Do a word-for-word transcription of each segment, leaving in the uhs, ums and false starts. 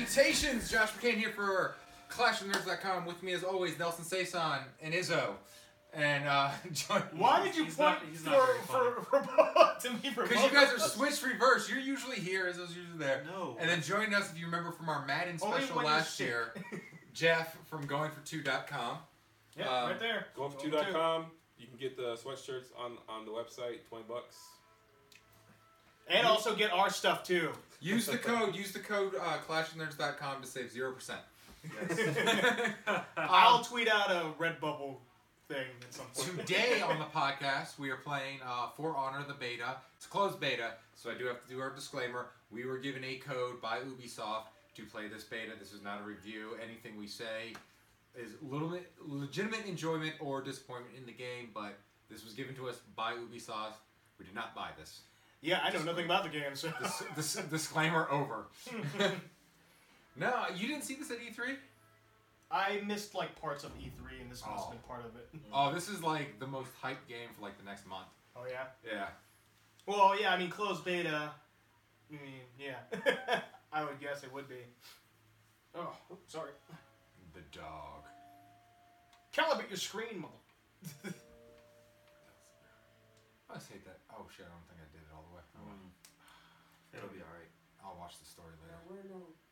Salutations! Josh McCain here for Clash of Nerds dot com. With me as always, Nelson Saison and Izzo. And uh, join Why did you he's point not, he's for, not for, for, for, to me for Because you guys are switched reverse. You're usually here, Izzo's usually there. No. And then joining us, if you remember from our Madden Only special when you're last sick. year, Jeff from going for two dot com. Yeah, Um, right there. Going for two dot com. You can get the sweatshirts on, on the website, twenty bucks. And also get our stuff too. Use the code, use the code uh, Clash of Nerds dot com to save zero percent. I'll tweet out a Redbubble thing at some point. Today on the podcast, we are playing uh, For Honor the beta. It's a closed beta, so I do have to do our disclaimer. We were given a code by Ubisoft to play this beta. This is not a review. Anything we say is little bit legitimate enjoyment or disappointment in the game, but this was given to us by Ubisoft. We did not buy this. Yeah, I know nothing about the game, so. This, this disclaimer over. No, you didn't see this at E three? I missed like parts of E three, and this must Oh. have been part of it. Oh, this is like the most hyped game for like the next month. Oh yeah. Yeah. Well, yeah. I mean, closed beta. I mean, yeah. I would guess it would be. Oh, oops, sorry. The dog. Calibrate your screen, mother. I just hate that. Oh shit, I don't think I did it all the way. Oh, well. It'll be alright. I'll watch the story later.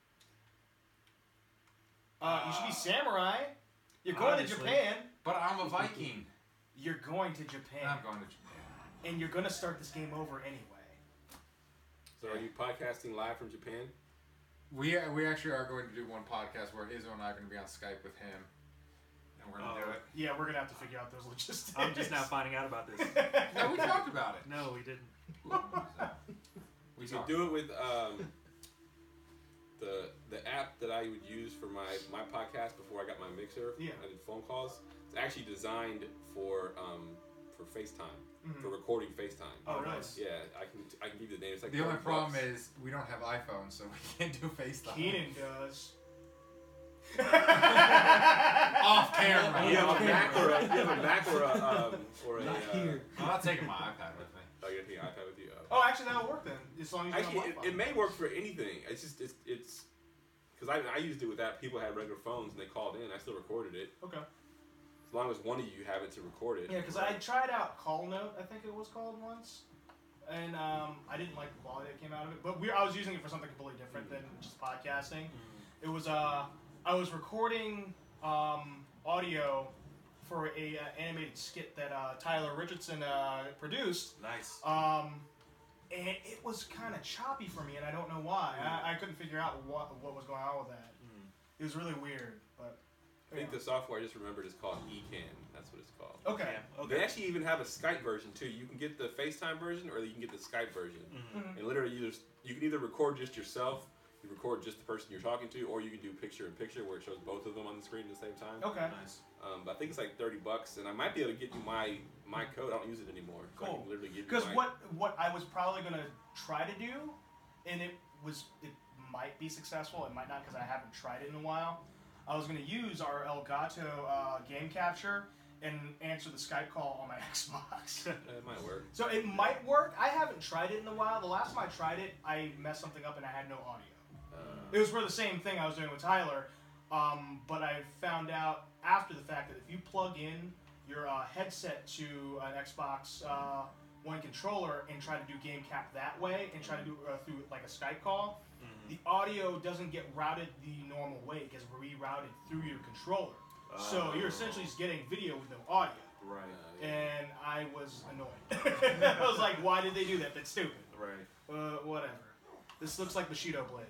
Uh, you should be samurai. You're going Honestly. to Japan. But I'm a Viking. You're going to Japan. I'm going to Japan. And you're going to start this game over anyway. So are you podcasting live from Japan? We we actually are going to do one podcast where Izzo and I are going to be on Skype with him. And we're going to Oh. do it. Yeah, we're going to have to figure out those logistics. I'm just now finding out about this. No, we talked about it. No, we didn't. We You can talked. do it with um, the the app that I would use for my, my podcast before I got my mixer. Yeah. I did phone calls. It's actually designed for um, for FaceTime, Mhm. for recording FaceTime. Oh, really? Yeah, I can I can give you the name. It's like The only thirty problem bucks. is we don't have iPhones, so we can't do FaceTime. Keenan does. Off camera. You have Off a Mac camera. or a, you have a Mac or a um, or a. Not uh, here. I'm not taking my iPad with me. Oh, you're taking an iPad with you. Oh. Oh, actually, that'll work then. As long as you Actually, have it, Wi-Fi. it may work for anything. It's just it's it's because I I used it with that. People had regular phones and they called in. I still recorded it. Okay. As long as one of you have it to record it. Yeah, because I tried out Call Note, I think it was called once. And um, I didn't like the quality that came out of it. But we, I was using it for something completely different than just podcasting. It was, uh, I was recording um, audio for a uh, animated skit that uh, Tyler Richardson uh, produced. Nice. Um, and it was kind of choppy for me, and I don't know why. I, I couldn't figure out what what was going on with that. It was really weird, but... I think the software I just remembered is called eCam. That's what it's called. Okay. Yeah. They Okay. actually even have a Skype version too. You can get the FaceTime version or you can get the Skype version. Mhm. And literally, you just you can either record just yourself, you record just the person you're talking to, or you can do picture in picture where it shows both of them on the screen at the same time. Okay. Nice. Um, but I think it's like thirty bucks, and I might be able to get you my my code. I don't use it anymore. So I Cool. can literally give you Because my, what what I was probably gonna try to do, and it was it might be successful, it might not because I haven't tried it in a while. I was gonna use our Elgato uh, game capture and answer the Skype call on my Xbox. It might work. So it might work. I haven't tried it in a while. The last time I tried it, I messed something up and I had no audio. Uh, It was for the same thing I was doing with Tyler, um, but I found out after the fact that if you plug in your uh, headset to an Xbox uh, One controller and try to do game cap that way and try to do it uh, through like a Skype call, the audio doesn't get routed the normal way. It gets rerouted through your controller. So you're essentially just getting video with no audio. Right. uh, yeah. And I was annoyed. I was like, why did they do that? That's stupid. Right. Uh, whatever. This looks like Bushido Blade.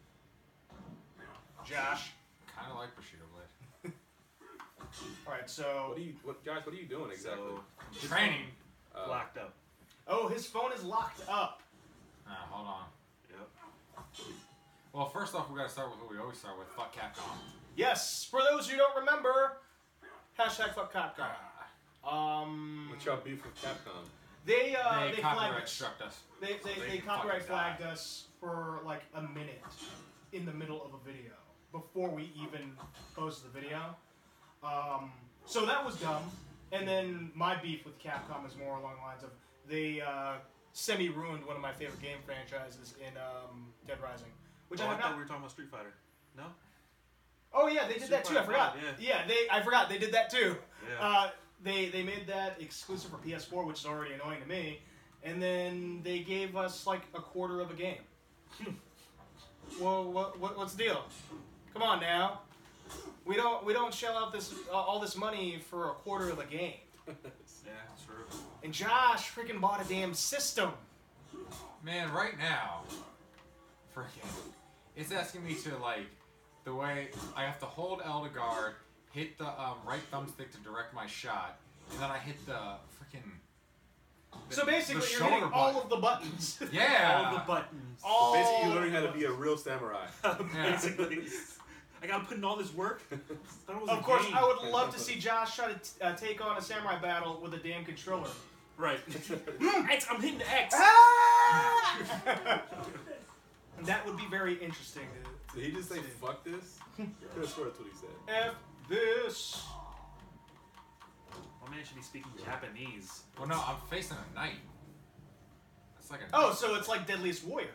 Josh. Kind of like Bushido Blade. Alright, so... What are you, what, Josh? What are you doing exactly? So, Training. Uh, locked up. Oh, his phone is locked up. Ah, hold on. Yep. Well, first off, we got to start with what we always start with. Fuck Capcom. Yes, for those who don't remember, hashtag fuck Capcom. Ah, Um, What's your beef with Capcom? they uh, they they, copyright flagged us. struck us. They they, They they can copyright fucking flagged die. us for like a minute in the middle of a video before we even posted the video. Um, so that was dumb. And then my beef with Capcom is more along the lines of they uh, semi ruined one of my favorite game franchises in um, Dead Rising, which oh, I I have thought not. we were talking about Street Fighter. No. Oh yeah, they did that too. I Super forgot. five, Yeah, they. I forgot they did that too. Yeah. Uh, they they made that exclusive for P S four, which is already annoying to me. And then they gave us like a quarter of a game. Well, what, what what's the deal? Come on now. We don't we don't shell out this uh, all this money for a quarter of a game. Yeah, true. And Josh freaking bought a damn system. Man, right now, freaking, it's asking me to, like, the way I have to hold L to guard, hit the um, right thumbstick to direct my shot, and then I hit the freaking. the- So basically, the you're shoulder hitting all button. of the buttons. Yeah. All the buttons. All Basically, you're of learning the how to be a buttons. real samurai. Basically. I gotta put in all this work. I thought it was Of a course, game. I would love to see Josh try to t- uh, take on a samurai battle with a damn controller. Right. X, I'm hitting the X. And that would be very interesting. to- Did he just say See. fuck this? I could have sworn that's what he said. F this. My man should be speaking Japanese. Well, no, I'm facing a knight. That's like a. Oh, so it's like Deadliest Warrior.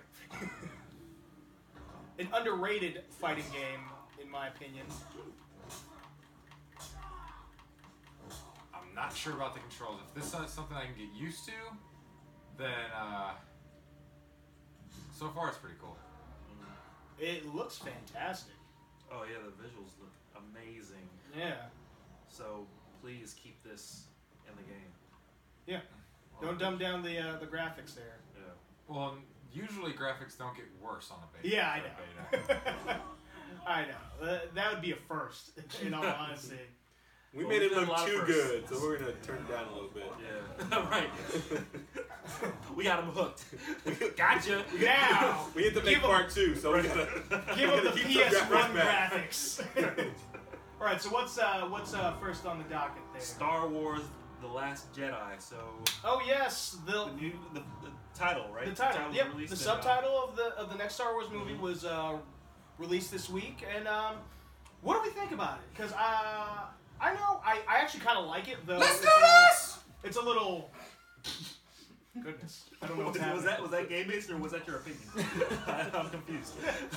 An underrated fighting game, in my opinion. I'm not sure about the controls. If this is something I can get used to, then uh, so far it's pretty cool. It looks fantastic. Oh yeah, the visuals look amazing. Yeah. So please keep this in the game. Yeah. Don't dumb down the uh, the graphics there. Yeah. Well, usually graphics don't get worse on a beta. Yeah, I for a know. beta. I know. Uh, that would be a first, in all honesty. We Well, made we've it done a look lot of too firsts. good, so we're gonna turn it down a little bit. Yeah. Right. We got him hooked. Gotcha. Now, We had to make Give 'em- part two, so we gotta give we him gotta the keep P some S one graphics back. graphics. All right. So what's uh what's uh first on the docket there? Star Wars: The Last Jedi. So Oh yes, the the new the, the title, right? the title. was Yep. released The in, uh, subtitle of the of the next Star Wars movie Mhm. was uh, released this week, and um, what do we think about it? Because uh, I know I, I actually kind of like it though. Let's it's do a little- this! It's a little. Goodness, I don't know Was, what's happening. was that was that game based or was that your opinion? I'm confused.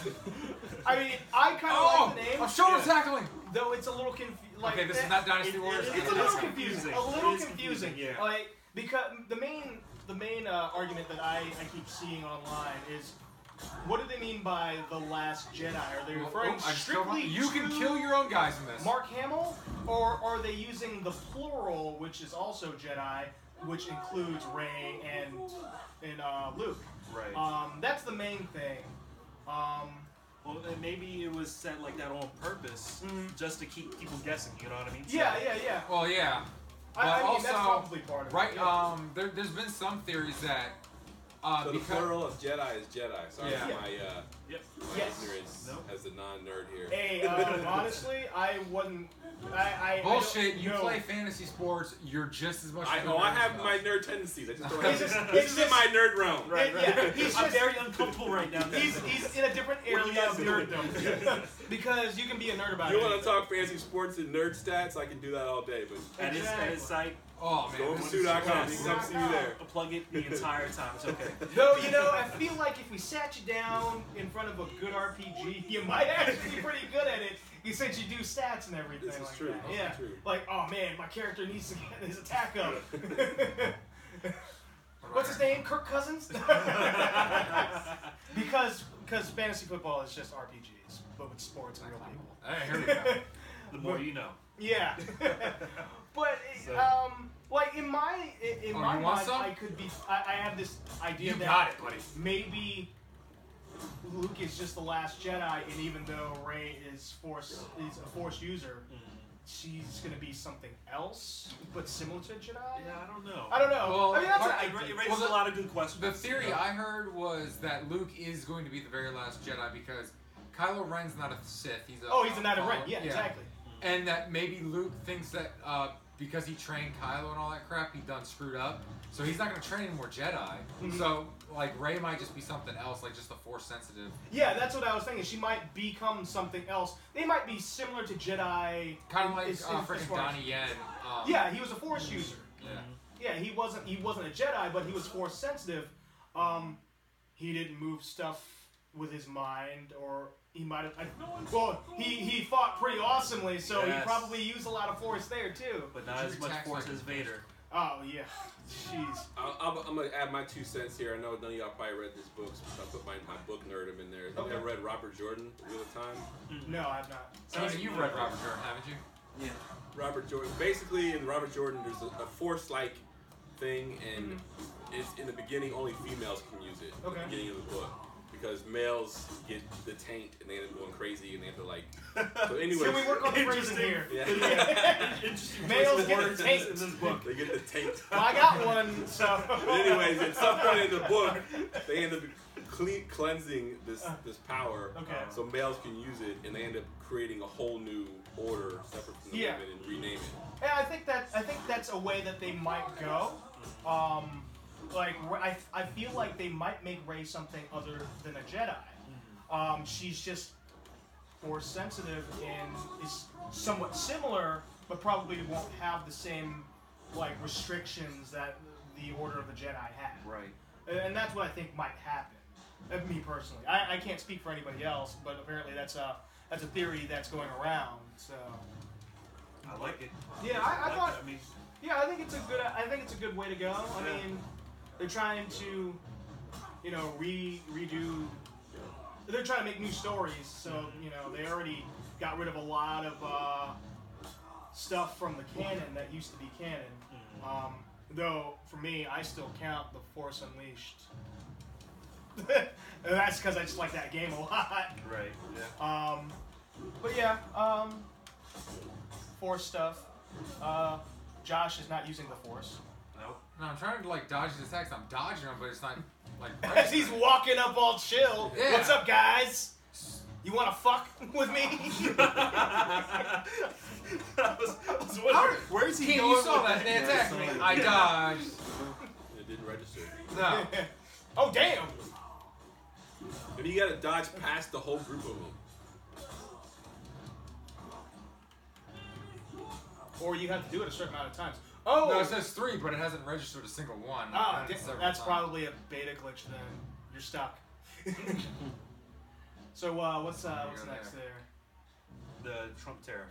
I mean, I kind of Oh, like the name, I'm shoulder Yeah. tackling. though it's a little confusing. Like, Okay, this eh, is not Dynasty it- Warriors. it- It's a It little is confusing. confusing. A little It is confusing. confusing, yeah. Like because the main the main uh, argument that I, I keep seeing online is, what do they mean by the Last Jedi? Are they Well, referring oh, I just killed my- strictly you can to kill your own guys in this. Mark Hamill, or are they using the plural, which is also Jedi, which includes Rey and and uh, Luke? Right. Um, that's the main thing. Um, Well, then maybe it was set like that on purpose, Mhm. just to keep people guessing. You know what I mean? So- yeah, yeah, yeah. Well, yeah. I, I But mean, that's also, probably part of Right. it. yeah. Um. There, there's been some theories that. Uh, So the because plural of Jedi is Jedi. Sorry Yeah. for my, uh, Yep. my Yes. ignorance Nope. as a non-nerd here. Hey, um, honestly, I wouldn't. I, I bullshit. I You don't play know. fantasy sports. You're just as much. I of a know I nerd have as my us. nerd tendencies. I just don't He's have just- This he's is in just- my nerd realm. Right, right. Yeah, he's I'm just- very uncomfortable right now. He's he's in a different What are you area guys of doing? nerddom because you can be a nerd about You it. want to talk fantasy sports and nerd stats? I can do that all day. But At his, at his site, Oh man. go this to is- Sue dot com. Yes. You can come see me there. I'll plug it the entire time. It's okay. Though you know, I feel like if we sat you down in front of a good R P G, you might actually be pretty good at it. You said you do stats and everything This is like true. that. This is Yeah. true. Like, oh man, my character needs to get his attack up. What's his name? Kirk Cousins? because because fantasy football is just R P Gs, but with sports and real people. Hey, here we go. The more you know. Yeah. But So- um, like in my in, in Oh, my you want mind, some? I could be. I, I have this idea You that got it, buddy. maybe Luke is just the last Jedi, and even though Rey is force is a Force user, she's gonna be something else, but similar to Jedi. Yeah, I don't know. I don't know. Well, I mean, that's part- an It, ra- idea. it raises Well, the- a lot of good questions. The theory Yeah. I heard was that Luke is going to be the very last Jedi because Kylo Ren's not a Sith. He's a Oh, he's a Knight of follower. Ren. Yeah, exactly. And that maybe Luke thinks that uh, because he trained Kylo and all that crap, he done screwed up. So he's not going to train any more Jedi. Mhm. So, like, Rey might just be something else, like just a Force sensitive. Yeah, that's what I was thinking. She might become something else. They might be similar to Jedi. Kind of like as- uh, as freaking far as- Donnie Yen. Um, Yeah, he was a Force user. Yeah. Yeah, he wasn't he wasn't a Jedi, but he was Force sensitive. Um, he didn't move stuff with his mind, or he might have. I, well, he he fought pretty awesomely, so Yes. he probably used a lot of force there too. But not Did as you much attack force like- as Vader. Oh yeah, jeez. I'll, I'm, I'm gonna add my two cents here. I know none of y'all probably read this book, so I put my, my book nerdum in there. Have Okay. you ever read Robert Jordan, The Wheel of Time? No, I've not. Tony, you've read Robert Jordan, haven't you? Yeah. Robert Jordan. Basically, in Robert Jordan, there's a, a force-like thing, and it's in the beginning only females can use it. Okay. At the beginning of the book, because males get the taint and they end up going crazy, and they have to like. So anyways, Can we work on the phrasing Interesting. here? Yeah. Interesting Males choice of get words the in this- taint. in this book. They get the taint. Well, I got one, so. But anyways, at some point in the book, they end up cle- cleansing this this power, Okay. so males can use it, and they end up creating a whole new order separate from the Yeah. women and rename it. Yeah, I think that I think that's a way that they might go. Um, like I, I feel like they might make Rey something other than a Jedi. Um, she's just force sensitive and is somewhat similar, but probably won't have the same like restrictions that the Order of the Jedi had. Right. And- And that's what I think might happen. Uh, me personally, I, I can't speak for anybody else, but apparently that's a that's a theory that's going around. So. I like it. Yeah, I- I like thought- it. I mean, Yeah, I think it's a good. I think it's a good way to go. I Yeah. mean, they're trying to, you know, re redo. They're trying to make new stories, so you know they already got rid of a lot of uh, stuff from the canon that used to be canon. Um, though for me, I still count the Force Unleashed. And that's because I just like that game a lot. right. Yeah. Um, but yeah, um, Force stuff. Uh, Josh is not using the Force. Nope. No, I'm trying to like dodge his attacks. I'm dodging them, but it's not like. As he's walking up all chill. Yeah. What's up, guys? You want to fuck with me? I was, I was wondering, How- where's he King, going you saw with that. They attacked me. Yeah, I dodged. It didn't register. No. Oh, damn. And you gotta dodge past the whole group of them. Or you have to do it a certain amount of times. Oh, No, it says three, but it hasn't registered a single one. I've ah, done it da- several that's times. probably a beta glitch then. You're stuck. So uh, what's uh, what's Go next there. there? The Trump tariff.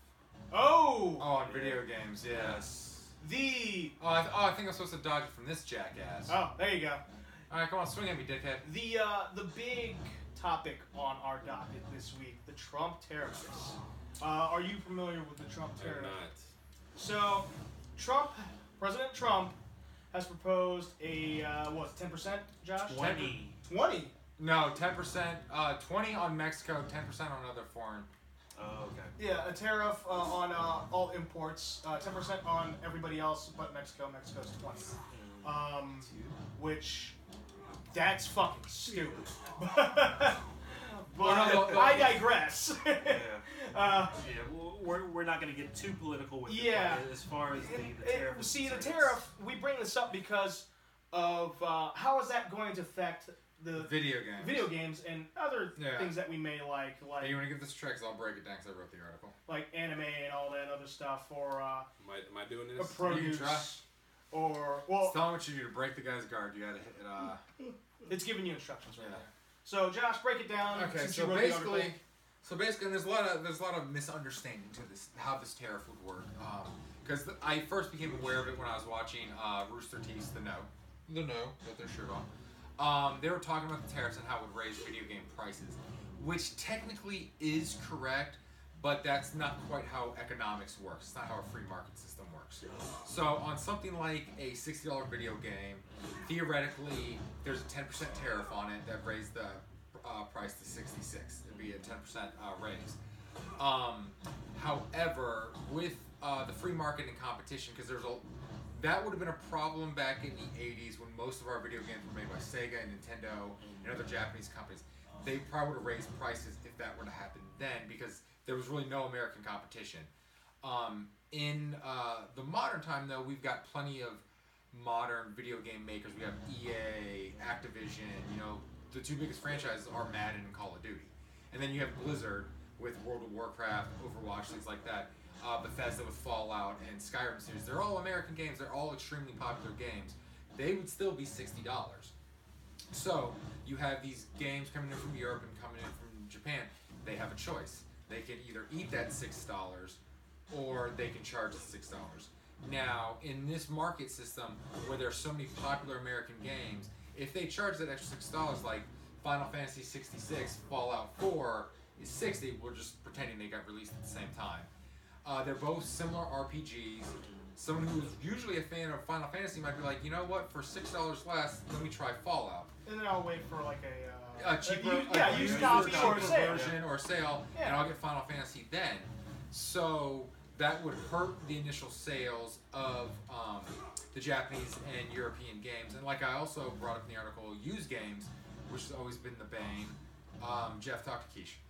Oh, Oh, on video games, yeah. Yes. the Oh, I, th- oh, I think I'm supposed to dodge it from this jackass. oh, there you go. All right, come on, swing at me, dickhead. The uh, the big topic on our docket this week: the Trump tariffs. Uh, are you familiar with the Trump I'm tariff? not. So, Trump, President Trump, has proposed a uh, what, ten percent, Josh? Twenty. Twenty. No, ten percent, uh, twenty on Mexico, ten percent on other foreign. Oh, okay. Yeah, a tariff uh, on uh, all imports, uh, ten percent on everybody else but Mexico. Mexico's twenty. Um, which, that's fucking stupid. but Well, no, no, no. I digress. Yeah. uh, Yeah, well, we're, we're not going to get too political with Yeah. it. But as far as the, it- the tariff. it- is see, the concerned, tariff, we bring this up because of uh, how is that going to affect the Video games. video games and other Yeah. things that we may like, like Hey, you want to give this a try? 'Cause I'll break it down 'cause I wrote the article. like anime and all that other stuff, or uh, Am I, am I doing a this? produce, try. or well, It's telling what you do to break the guy's guard. You gotta hit, uh... it's giving you instructions right Yeah. there. So, Josh, break it down. Okay, since so you wrote the basically, article. so basically, there's a lot of there's a lot of misunderstanding to this how this tariff would work. Because I first became aware of it when I was watching uh, Rooster Teeth, the No, the No, with their shirt on. Um, they were talking about the tariffs and how it would raise video game prices, which technically is correct, but that's not quite how economics works. It's not how a free market system works. So on something like a sixty dollar video game, theoretically, there's a ten percent tariff on it that raised the uh, price to sixty-six. It'd be a ten percent uh, raise. Um, however, with uh, the free market and competition, because there's a that would have been a problem back in the eighties when most of our video games were made by Sega and Nintendo and other Japanese companies. They probably would have raised prices if that were to happen then, because there was really no American competition. Um, in uh, the modern time, though, we've got plenty of modern video game makers. We have E A, Activision. You know, the two biggest franchises are Madden and Call of Duty, and then you have Blizzard with World of Warcraft, Overwatch, things like that. Uh, Bethesda with Fallout and Skyrim series. They're all American games. They're all extremely popular games. They would still be sixty dollars. So you have these games coming in from Europe and coming in from Japan, they have a choice. They can either eat that six dollars, or they can charge us six dollars. Now, in this market system where there's so many popular American games, if they charge that extra six dollars, like Final Fantasy sixty-six, Fallout four is sixty, we're just pretending they got released at the same time. Uh, they're both similar R P Gs. Someone who's usually a fan of Final Fantasy might be like, you know what, for six dollars less, let me try Fallout. And then I'll wait for like a uh, A cheaper, u- yeah, a used used copy cheaper or a sale. version or sale, Yeah. and I'll get Final Fantasy then. So that would hurt the initial sales of um, the Japanese and European games. And like I also brought up in the article, used games, which has always been the bane. Um, Jeff, talk to Keish.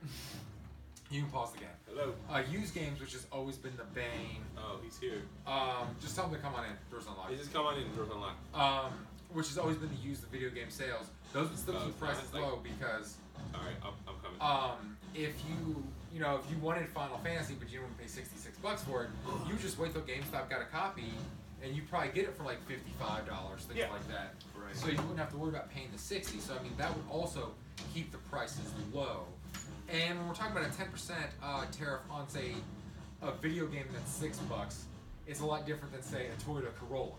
You can pause the game. Hello. Uh, used games, which has always been the bane. Oh, he's here. Um, just tell him to come on in. Doors unlocked. He just come on in and doors unlocked. Um, which has always been the used video game sales. Those would still Oh, keep it's not, prices it's like- low because All right, I'm, I'm coming. um, if you you know if you wanted Final Fantasy but you didn't want to pay sixty-six bucks for it, you just wait till GameStop got a copy, and you probably get it for like fifty-five dollars, things Yeah. like that. Right. So you wouldn't have to worry about paying the sixty. So I mean that would also keep the prices low. And when we're talking about a ten percent uh, tariff on say a video game that's six bucks, it's a lot different than say a Toyota Corolla.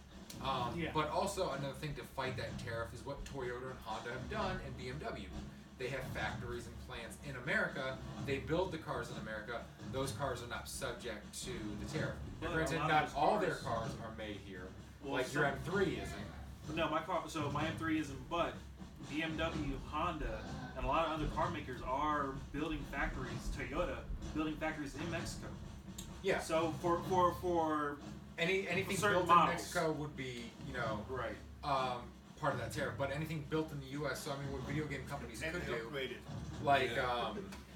Um, Yeah. But also another thing to fight that tariff is what Toyota and Honda have done, and B M W. They have factories and plants in America. They build the cars in America. Those cars are not subject to the tariff. Well, Now, granted, a lot of not those all their cars- cars are made here. Well, like your some- M three isn't. No, my car. So my M three isn't, but B M W, Honda, and a lot of other car makers are building factories. Toyota building factories in Mexico. Yeah. So for for for Any anything certain built models. in Mexico would be, you know, right. um, part of that tariff. But anything built in the U S, so I mean, what video game companies And could they do, upgraded. like, Yeah. um,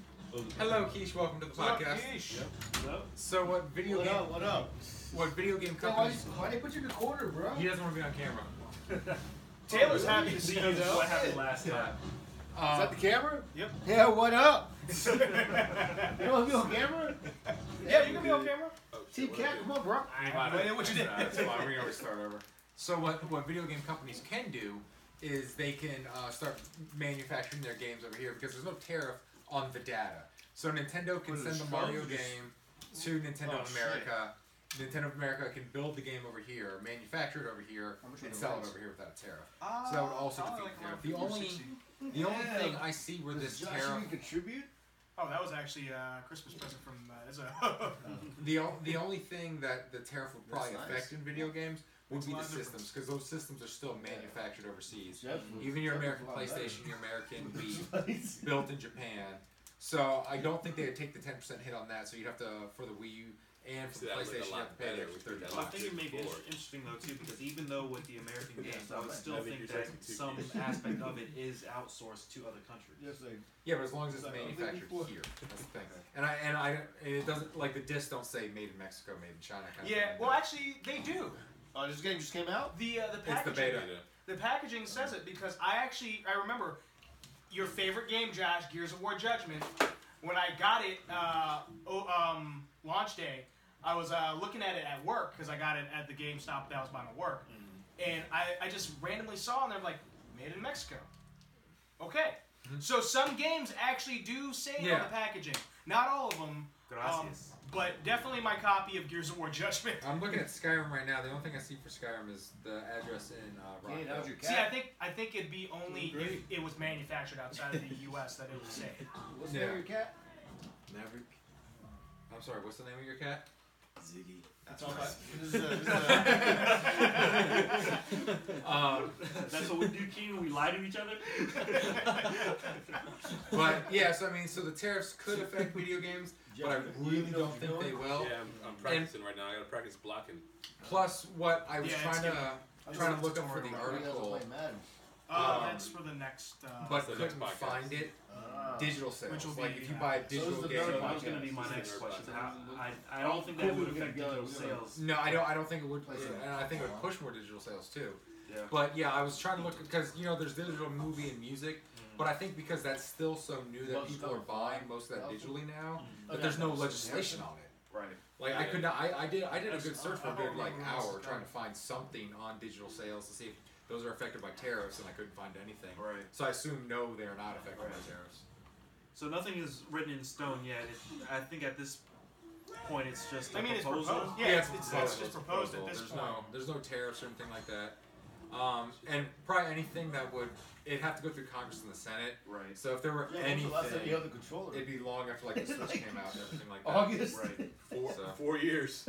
hello, Keish, welcome to the What's up, podcast. Keish? So, So what video What game, up? What up? what video game So why, companies? why they put you in the corner, bro? He doesn't want to be on camera. Taylor's Oh, happy really? to see you because of though. what happened last Yeah. time. Is Um, that the camera? Yep. Yeah, what up? You don't want to be on camera? Yeah, you can be on camera. Oh, Team shit, Cat, what come on, bro. I know what you did. Nah, that's fine. We can always start over. So what what video game companies can do is they can uh, start manufacturing their games over here because there's no tariff on the data. So Nintendo can What is send it, the Mario Strong? game to Nintendo Oh, of America. Nintendo of America can build the game over here, manufacture it over here, How much are and the sell it rights? over here without a tariff. Uh, So that would also probably defeat like the tariff. around The only sixty. the only Yeah. thing I see where this Does Josh tariff even contribute? Oh, that was actually a Christmas present from uh, Izzo. The o- the only thing that the tariff would probably That's affect nice. in video games would Makes a be the lot of difference. systems because those systems are still manufactured overseas. Definitely. Even your American Definitely a lot PlayStation, your American Wii, better. built in Japan. So I don't think they would take the ten percent hit on that. So you'd have to for the Wii U and for See, the that would look a PlayStation, you lot have to pay the better extra with thirty that Well, I dollars. think it may be Forward. interesting though too, because even though with the American Yeah, games, not I would bad. still That'd be think interesting that too. some aspect of it is outsourced to other countries. Yes, they. Yeah, but as long as it's Like, I think manufactured before- here, that's the thing. And I and I it doesn't like the discs don't say made in Mexico, made in China. Kind Yeah, of thing. well, actually, they do. Oh, this game just came out? The uh, the It's the packaging, beta. the packaging says it because I actually I remember your favorite game, Josh, Gears of War Judgment. When I got it, uh, oh, um, launch day, I was uh, looking at it at work because I got it at the GameStop that I was buying at work, and I, I just randomly saw and they're like, made in Mexico. Okay, so some games actually do say it on Yeah. the packaging. Not all of them. Gracias. Um, but definitely my copy of Gears of War Judgment. I'm looking at Skyrim right now. The only thing I see for Skyrim is the address in uh, Hey, Rockville. how's your cat? See, I think I think it'd be only Doing great. if it was manufactured outside of the U S that it would say. What's the Yeah. name of your cat? Maverick. I'm sorry. What's the name of your cat? Ziggy. That's all right. This is a, this is a, Um, That's what we do, Keen. We lie to each other. but yeah, so I mean, so the tariffs could affect video games, but I really don't think they will. Yeah, I'm, I'm practicing right now. I gotta practice blocking. Plus, what I was Yeah, it's trying to gonna- trying to look up for the tutorial. He doesn't article, play Madden. Uh, Um, that's for the next. Uh, but the next couldn't podcast. find it. Ah. Digital sales, Which will be, like if you uh, buy a so digital is the game. nerd So that was podcast. going to be my This is next the question. nerd How, podcast. I, I don't think that Cool, would we're gonna affect go- digital we're gonna- sales. No, I don't. I don't think it would, Play some and I think it would Pokemon. push more digital sales too. Yeah. But yeah, I was trying to look because you know there's digital movie and music, but I think because that's still so new that Most people are of it. buying most of that digitally now, Oh, that there's no yeah. legislation on it. Right. Like I could not. I, I did. I did a good search for a I don't good like remember when this hour was trying done. to find something on digital sales to see if those are affected by tariffs, and I couldn't find anything. Right. So I assume no, they are not affected by tariffs. So nothing is written in stone yet. It, I think at this point it's just a I mean, it's proposal. proposed. Yeah, Yeah, it's, it's it's, proposed. it's just proposed at this There's point. no, there's no tariffs or anything like that. Um, and probably anything that would, it'd have to go through Congress and the Senate. Right. So if there were Yeah, when's the last time anything, you held the controller? it'd be long after like the Switch came out and everything like that. August. Right. Four, So. four years.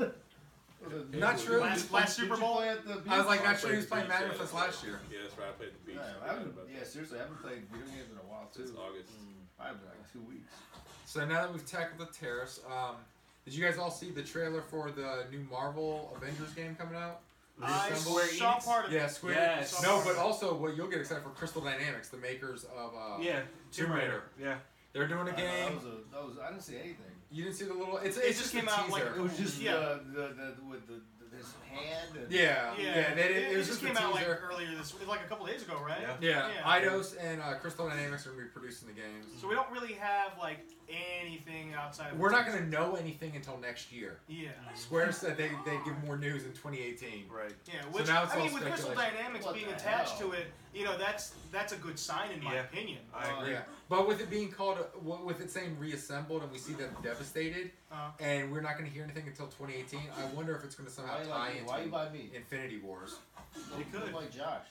Not true. Last, last Did Super you Bowl. play at the beach? I was like, I not sure played he was the playing beach, Madden yeah, with us that's last year. Yeah, that's right. I played at the beach. Yeah, I haven't, yeah, seriously, I haven't played video games in a while too. Since August. I haven't like two weeks. So now that we've tackled the tariffs, um, did you guys all see the trailer for the new Marvel Avengers game coming out? I Reassemble? saw part of Yeah, it. Square. Yes. No, but also what you'll get excited for, Crystal Dynamics, the makers of uh, Yeah. Tomb Raider. Yeah. They're doing a Uh, game. that was a, that was, I didn't see anything. You didn't see the little. It's It it's just just came a out, like, teaser. It was just Yeah. the, the, the, with the, the his hand. And, yeah, Yeah, yeah. They, it, it, was just just came a out like teaser. earlier this, like a couple days ago, right? Yeah. Yeah, Yeah. Eidos and uh, Crystal Dynamics are gonna be producing the games. So we don't really have like anything outside of. We're the not teaser. gonna know anything until next year. Yeah. Square said they they give more news in twenty eighteen. Right. Yeah, which now it's I all mean, with Crystal speculation. Dynamics What being the attached hell? to it, you know, that's that's a good sign in my Yeah. opinion. I agree. Yeah, but with it being called, with it saying reassembled, and we see them devastated, Uh, and we're not gonna hear anything until twenty eighteen. I wonder if it's gonna somehow Why you tie like me? Why you into by me? Infinity Wars. It could. Like Josh.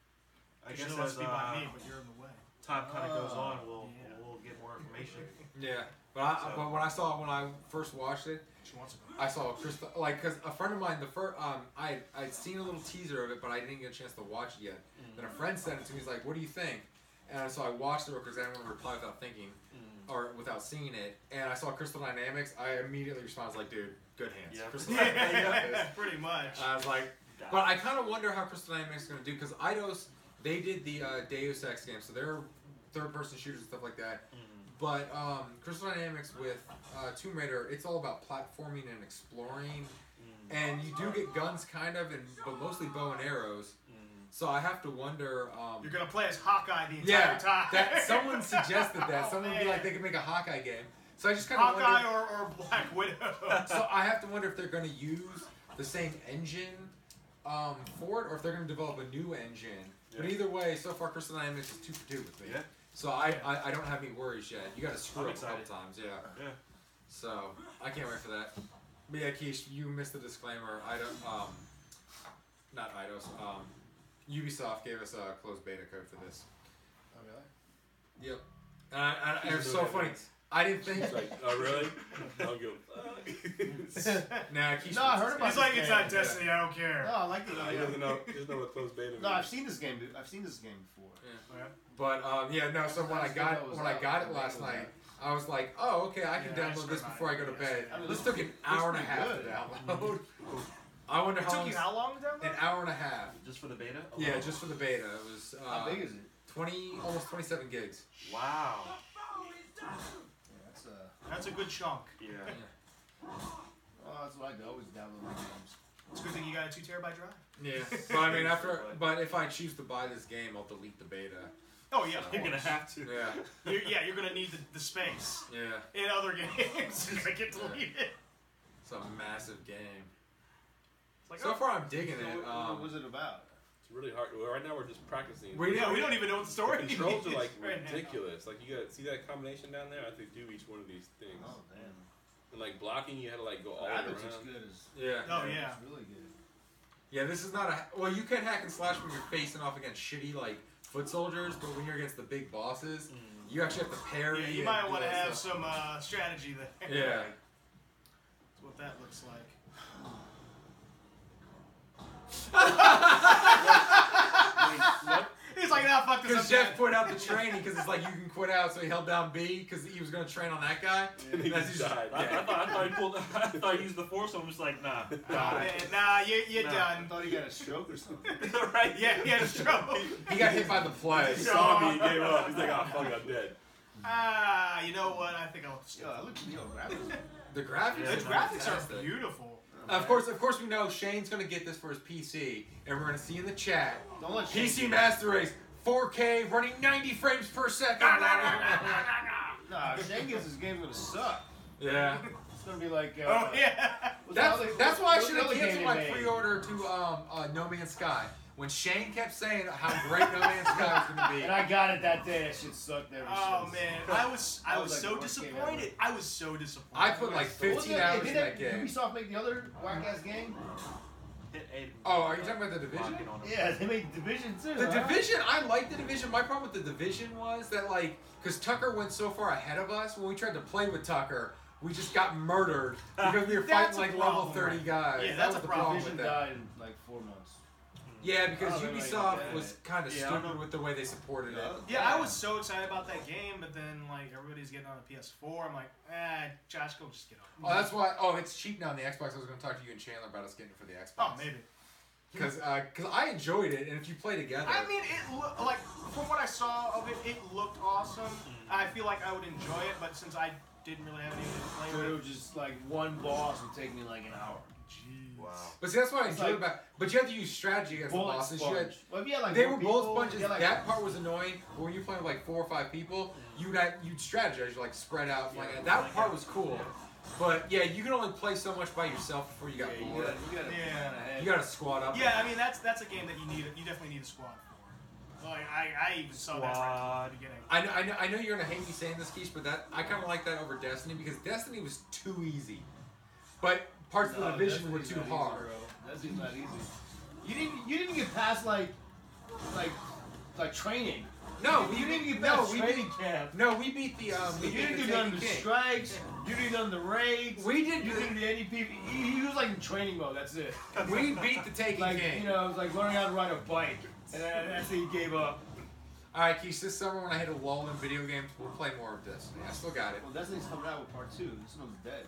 I I guess guess as it be by uh, me, but you're in the way. time kind of goes Ah. on, we'll Yeah. we'll get more information. Yeah, but I, So- but when I saw when I first watched it, She wants to. I saw Crystal like because a friend of mine the first um I I'd seen a little teaser of it, but I didn't get a chance to watch it yet. Then a friend sent it to me. He's like, "What do you think?" And so I watched it because I didn't want to reply without thinking or without seeing it. And I saw Crystal Dynamics. I immediately responded I was like, "Dude, good hands." Yeah. Crystal Dynamics. Yeah, pretty much. I was like, but I kind of wonder how Crystal Dynamics is going to do because Eidos, they did the uh, Deus Ex game, so they're third-person shooters and stuff like that. But um, Crystal Dynamics with uh, Tomb Raider, it's all about platforming and exploring, and you do get guns kind of, and but mostly bow and arrows. So I have to wonder. Um, You're gonna play as Hawkeye the entire yeah, time. that someone suggested that. Oh, Someone would be man. like they could make a Hawkeye game. So I just kind of Hawkeye wonder. or, or Black Widow. So I have to wonder if they're going to use the same engine um, for it, or if they're going to develop a new engine. But Yeah. either way, so far Crystal Dynamics is two for two with me. Yeah. So I, I, I don't have any worries yet. You got to screw I'm up a couple excited. times, yeah. Yeah. So I can't wait for that. But yeah, Keish, you missed the disclaimer. I don't. Um, not Eidos. Um, Ubisoft gave us a closed beta code for this. Oh, really? Yep. And, I, and it was so funny. I didn't think. It's like, oh really? I'll go. Uh, Nah, Keish. No, I heard about It's like this it's game. not Destiny. I don't care. No, I like the he doesn't know. He doesn't know what closed beta means. No, I've seen this game. I've seen this game before. Yeah. But um, yeah, no. So when I got when I got it last night, I was like, oh, okay, I can Yeah, I download this started before I go to on it bed. I mean, This this took an looks hour and a pretty half good. to download. I wonder It how took long. you how long to download? An hour and a half. Just for the beta? Yeah, just for the beta. It was uh, How big is it? twenty, almost twenty-seven gigs. Wow. Yeah, that's uh. That's a good chunk. Yeah. Oh, that's what I do. I always download my games. It's a good thing you got a two terabyte drive. Yeah, but I mean, after, but if I choose to buy this game, I'll delete the beta. Oh yeah, of You're gonna course. have to. Yeah, You're, yeah, you're gonna need the, the space. yeah. In other games, you're gonna get deleted. It's a massive game. It's like, So oh, far, I'm digging So it. what, Um, what was it about? It's really hard. Well, right now we're just practicing. we yeah, we don't even know what the the story controls are is like right now. ridiculous. Like you got see that combination down there. I have to do each one of these things. Oh damn. And like blocking, you had to like go all the way Graphics looks around. good as. yeah. Oh yeah. It's really good. Yeah, this is not a. Well, you can hack and slash when you're facing off against shitty like foot soldiers, but when you're against the big bosses, you actually have to parry. Yeah, you and might do want to all that have stuff. some uh, strategy there. Yeah. That's what that looks like. What? He's like, nah, fuck this. Because I'm Jeff dead." put out the training because it's like you can quit out, so he held down B because he was gonna train on that guy. And he That's just just- died. I, I, thought, I thought he pulled. I thought he used the force. I'm just like, nah. Nah, nah. man, nah, you, you're Nah. I done. thought he got a stroke or something. Right? Yeah, he had a stroke. He got hit by the play. He saw me, he gave up. He's like, oh fuck, I'm dead. Ah, you know what? I think I'll. Yo, I look yo, graphics. The graphics, Yeah, The are graphics are fantastic. beautiful. Of course, of course, we know Shane's gonna get this for his P C, and we're gonna see in the chat. Don't let P C Shane- Master Race, four K, running ninety frames per second. Nah, Shane gets his game's gonna suck. Yeah. It's gonna be like. Uh, Oh yeah. what's the That's other- that's why I what's should the have other game canceled they my made? pre-order to um uh, No Man's Sky. When Shane kept saying how great No Man's Sky was gonna be. And I got it that day. That shit sucked ever Oh since. man, I was I That was was like so the worst game disappointed. I was so disappointed. I put like What was fifteen it? hours Did in that- that game. Ubisoft make the other whack ass game? Hit eight. Oh, are you talking about the Division? Locking on 'em. Yeah, they made Division too. The huh? Division, I like the Division. My problem with the Division was that, like, because Tucker went so far ahead of us, when we tried to play with Tucker, we just got murdered because we were That's fighting a like level problem, thirty right? guys. Yeah, that that's was a the problem. problem Division with that. died in like four months. Yeah, because Oh, they're Ubisoft like, was kind of Yeah, I don't stupid know. with the way they supported it. Yeah, I was so excited about that game, but then like everybody's getting on the P S four. I'm like, eh, Josh, go just get on. Oh, that's why. Oh, it's cheap now on the Xbox. I was going to talk to you and Chandler about us getting it for the Xbox. Oh, maybe. Because because I enjoyed it, and if you play together, I mean, it look like from what I saw of it, it looked awesome. I feel like I would enjoy it, but since I didn't really have anything to play So it with, was just like one boss would take me like an hour. jeez. Wow. but see, that's what I It's enjoyed like- about. But you have to use strategy against the Bullet bosses. You had, sponge. Well, if you had, like, they more were both people, sponges. you had, like, That part was annoying. But when you're playing with like four or five people, you'd have, you'd strategize. You like spread out. Yeah, like, like that that. part was cool. But yeah, you can only play so much by yourself before you got Yeah, you bored. gotta, you gotta Yeah. plan ahead. You got to squad up. Yeah, I mean that's that's a game that you need. You definitely need a squad for. Like I, I even saw that right at the beginning. I know, I know, I know you're gonna hate me saying this, Keish, but that I kind of like that over Destiny because Destiny was too easy, but parts of the No, division were Destiny's too not hard. Easy, bro. Destiny's not easy. You didn't. You didn't get past like, like, like training. No, you, we you didn't get no, past we training beat, camp. no, we beat the um, we You beat didn't the do none of Taken the King. strikes. You didn't do none of the raids. We did You the- didn't do any P V E. He was like in training mode. That's it. We beat the Taken Like King. you know, it was like learning how to ride a bike, and then that's how he gave up. All right, Keish, this summer when I hit a lull in video games, we'll play more of Destiny. I still got it. Well, Destiny's coming out with part two. This one's dead.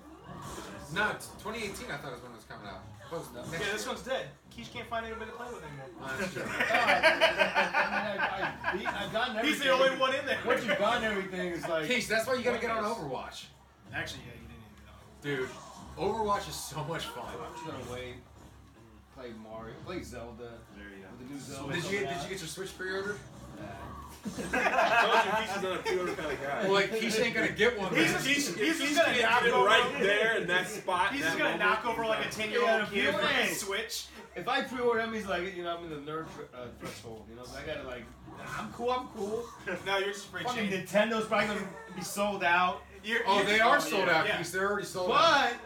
No, it's twenty eighteen. I thought was when it was coming out. It was No. next Yeah, this year. one's dead. Keish can't find anybody to play with anymore. Oh, that's true. Oh, I, I, I mean, I, I, beat, I've gotten everything. He's the only one in there. Once you've gotten everything, it's like. Keish, that's why you gotta get on Pointless. Overwatch, Actually, yeah, you didn't even know. dude. Overwatch is so much fun. I'm just gonna wait. Play Mario. Play Zelda. There you go. With the new Zelda. Did you coming did out. you get your Switch pre-ordered? Nah. I told you Keisha's not a pre-order kind of guy. Well, like Keish ain't gonna get one. He's man. just, he's, He's he's just just gonna gonna knock get it over. right there in that spot. He's that just gonna moment. knock over like a ten-year-old Yeah, kid with hey. a Switch. If I pre-order him, he's like, you know, I'm in the nerd thr- uh, threshold. You know, so I gotta like, I'm cool, I'm cool. No, you're just afraid. Fucking Shane. Nintendo's probably gonna be sold out. You're, Oh, you're- they are Oh, sold yeah. out, Yeah. Keish. They're already sold out. But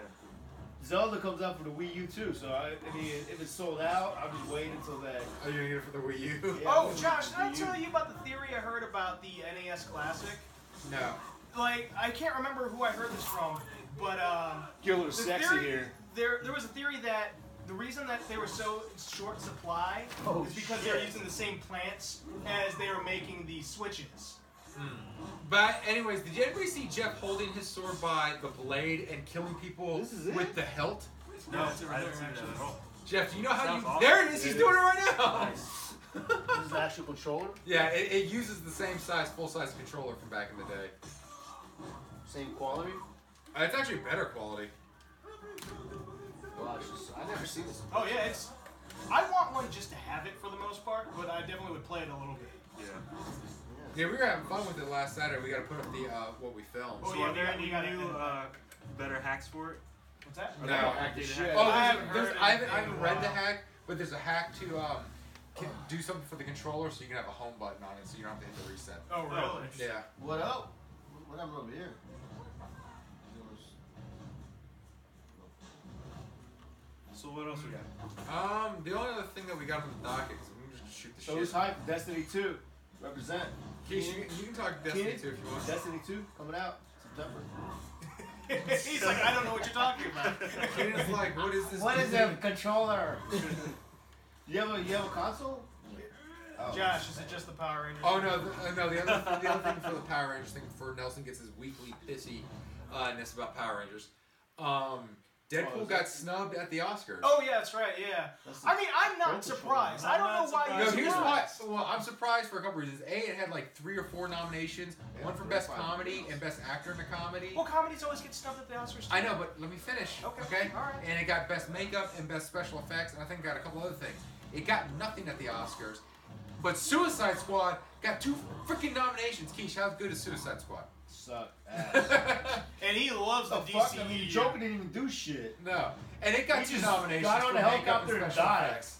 Zelda comes out for the Wii U too, so I, I mean, if it's sold out, I'll just wait until that. Are you gonna get it for the Wii U? Yeah, Oh, Wii Josh, did I U. tell you about the theory I heard about the N A S Classic? No. Like, I can't remember who I heard this from, but um, Get a little the sexy theory, here. There, there was a theory that the reason that they were so short supply Oh, is because they're shit. using the same plants as they were making the switches. But anyways, did anybody see Jeff holding his sword by the blade and killing people This is it? with the hilt? No, Yeah, it's a I didn't reserve see that action. at all. Jeff, do you know how Sounds you? awesome. There it is. He's It doing is. it right now. Nice. This is the actual controller. Yeah, it, it uses the same size, full size controller from back in the day. Same quality. Uh, it's actually better quality. Wow, it's just, I never seen this. Oh yeah, it's. I want one just to have it for the most part, but I definitely would play it a little bit. Yeah. Yeah, we were having fun with it last Saturday. We got to put up the uh, what we filmed. Oh, So yeah, are there we got- any we got it. new uh, better hacks for it? What's that? No. Updated shit. hacks? Oh, I there's, haven't there's, heard I haven't, I anything haven't read the about- hack, but there's a hack to um, can do something for the controller so you can have a home button on it, so you don't have to hit the reset. Oh really? Yeah. What up? What happened over here? So what else we got? Um, the only other thing that we got on the docket is we can just shoot the So shit. who's hype? Destiny two. Represent. Keith, you, can- you can talk Destiny Keenan? too if you want. Destiny two coming out September. He's like, I don't know what you're talking about. Keenan's like, what is this? What is thing? a controller? you have a you have a console? Oh. Josh, is it just the Power Rangers? Oh no, the, uh, no. The other, the other thing for the Power Rangers thing for Nelson gets his weekly pissy uh, ness about Power Rangers. Um, Deadpool Oh, is got that- snubbed at the Oscars. Oh yeah, that's right. Yeah. That's the I mean, I'm not Pro surprised. Controller. I don't I'm know not why No, you're surprised. here's why. surprised. Well, I'm surprised for a couple reasons. A, it had like three or four nominations, Yeah, one for three or best five comedy nominations. and best actor in a comedy. Well, comedies always get snubbed at the Oscars. I know, but let me finish. Okay, Okay. all right. And it got best makeup and best special effects, and I think it got a couple other things. It got nothing at the Oscars, but Suicide Squad got two freaking nominations. Keish, how good is Suicide Squad? Suck ass. And he loves the, the D fuck? C. I mean, Joker didn't even do shit. No, and it got He two just nominations got on for a makeup helicopter and and special died. effects.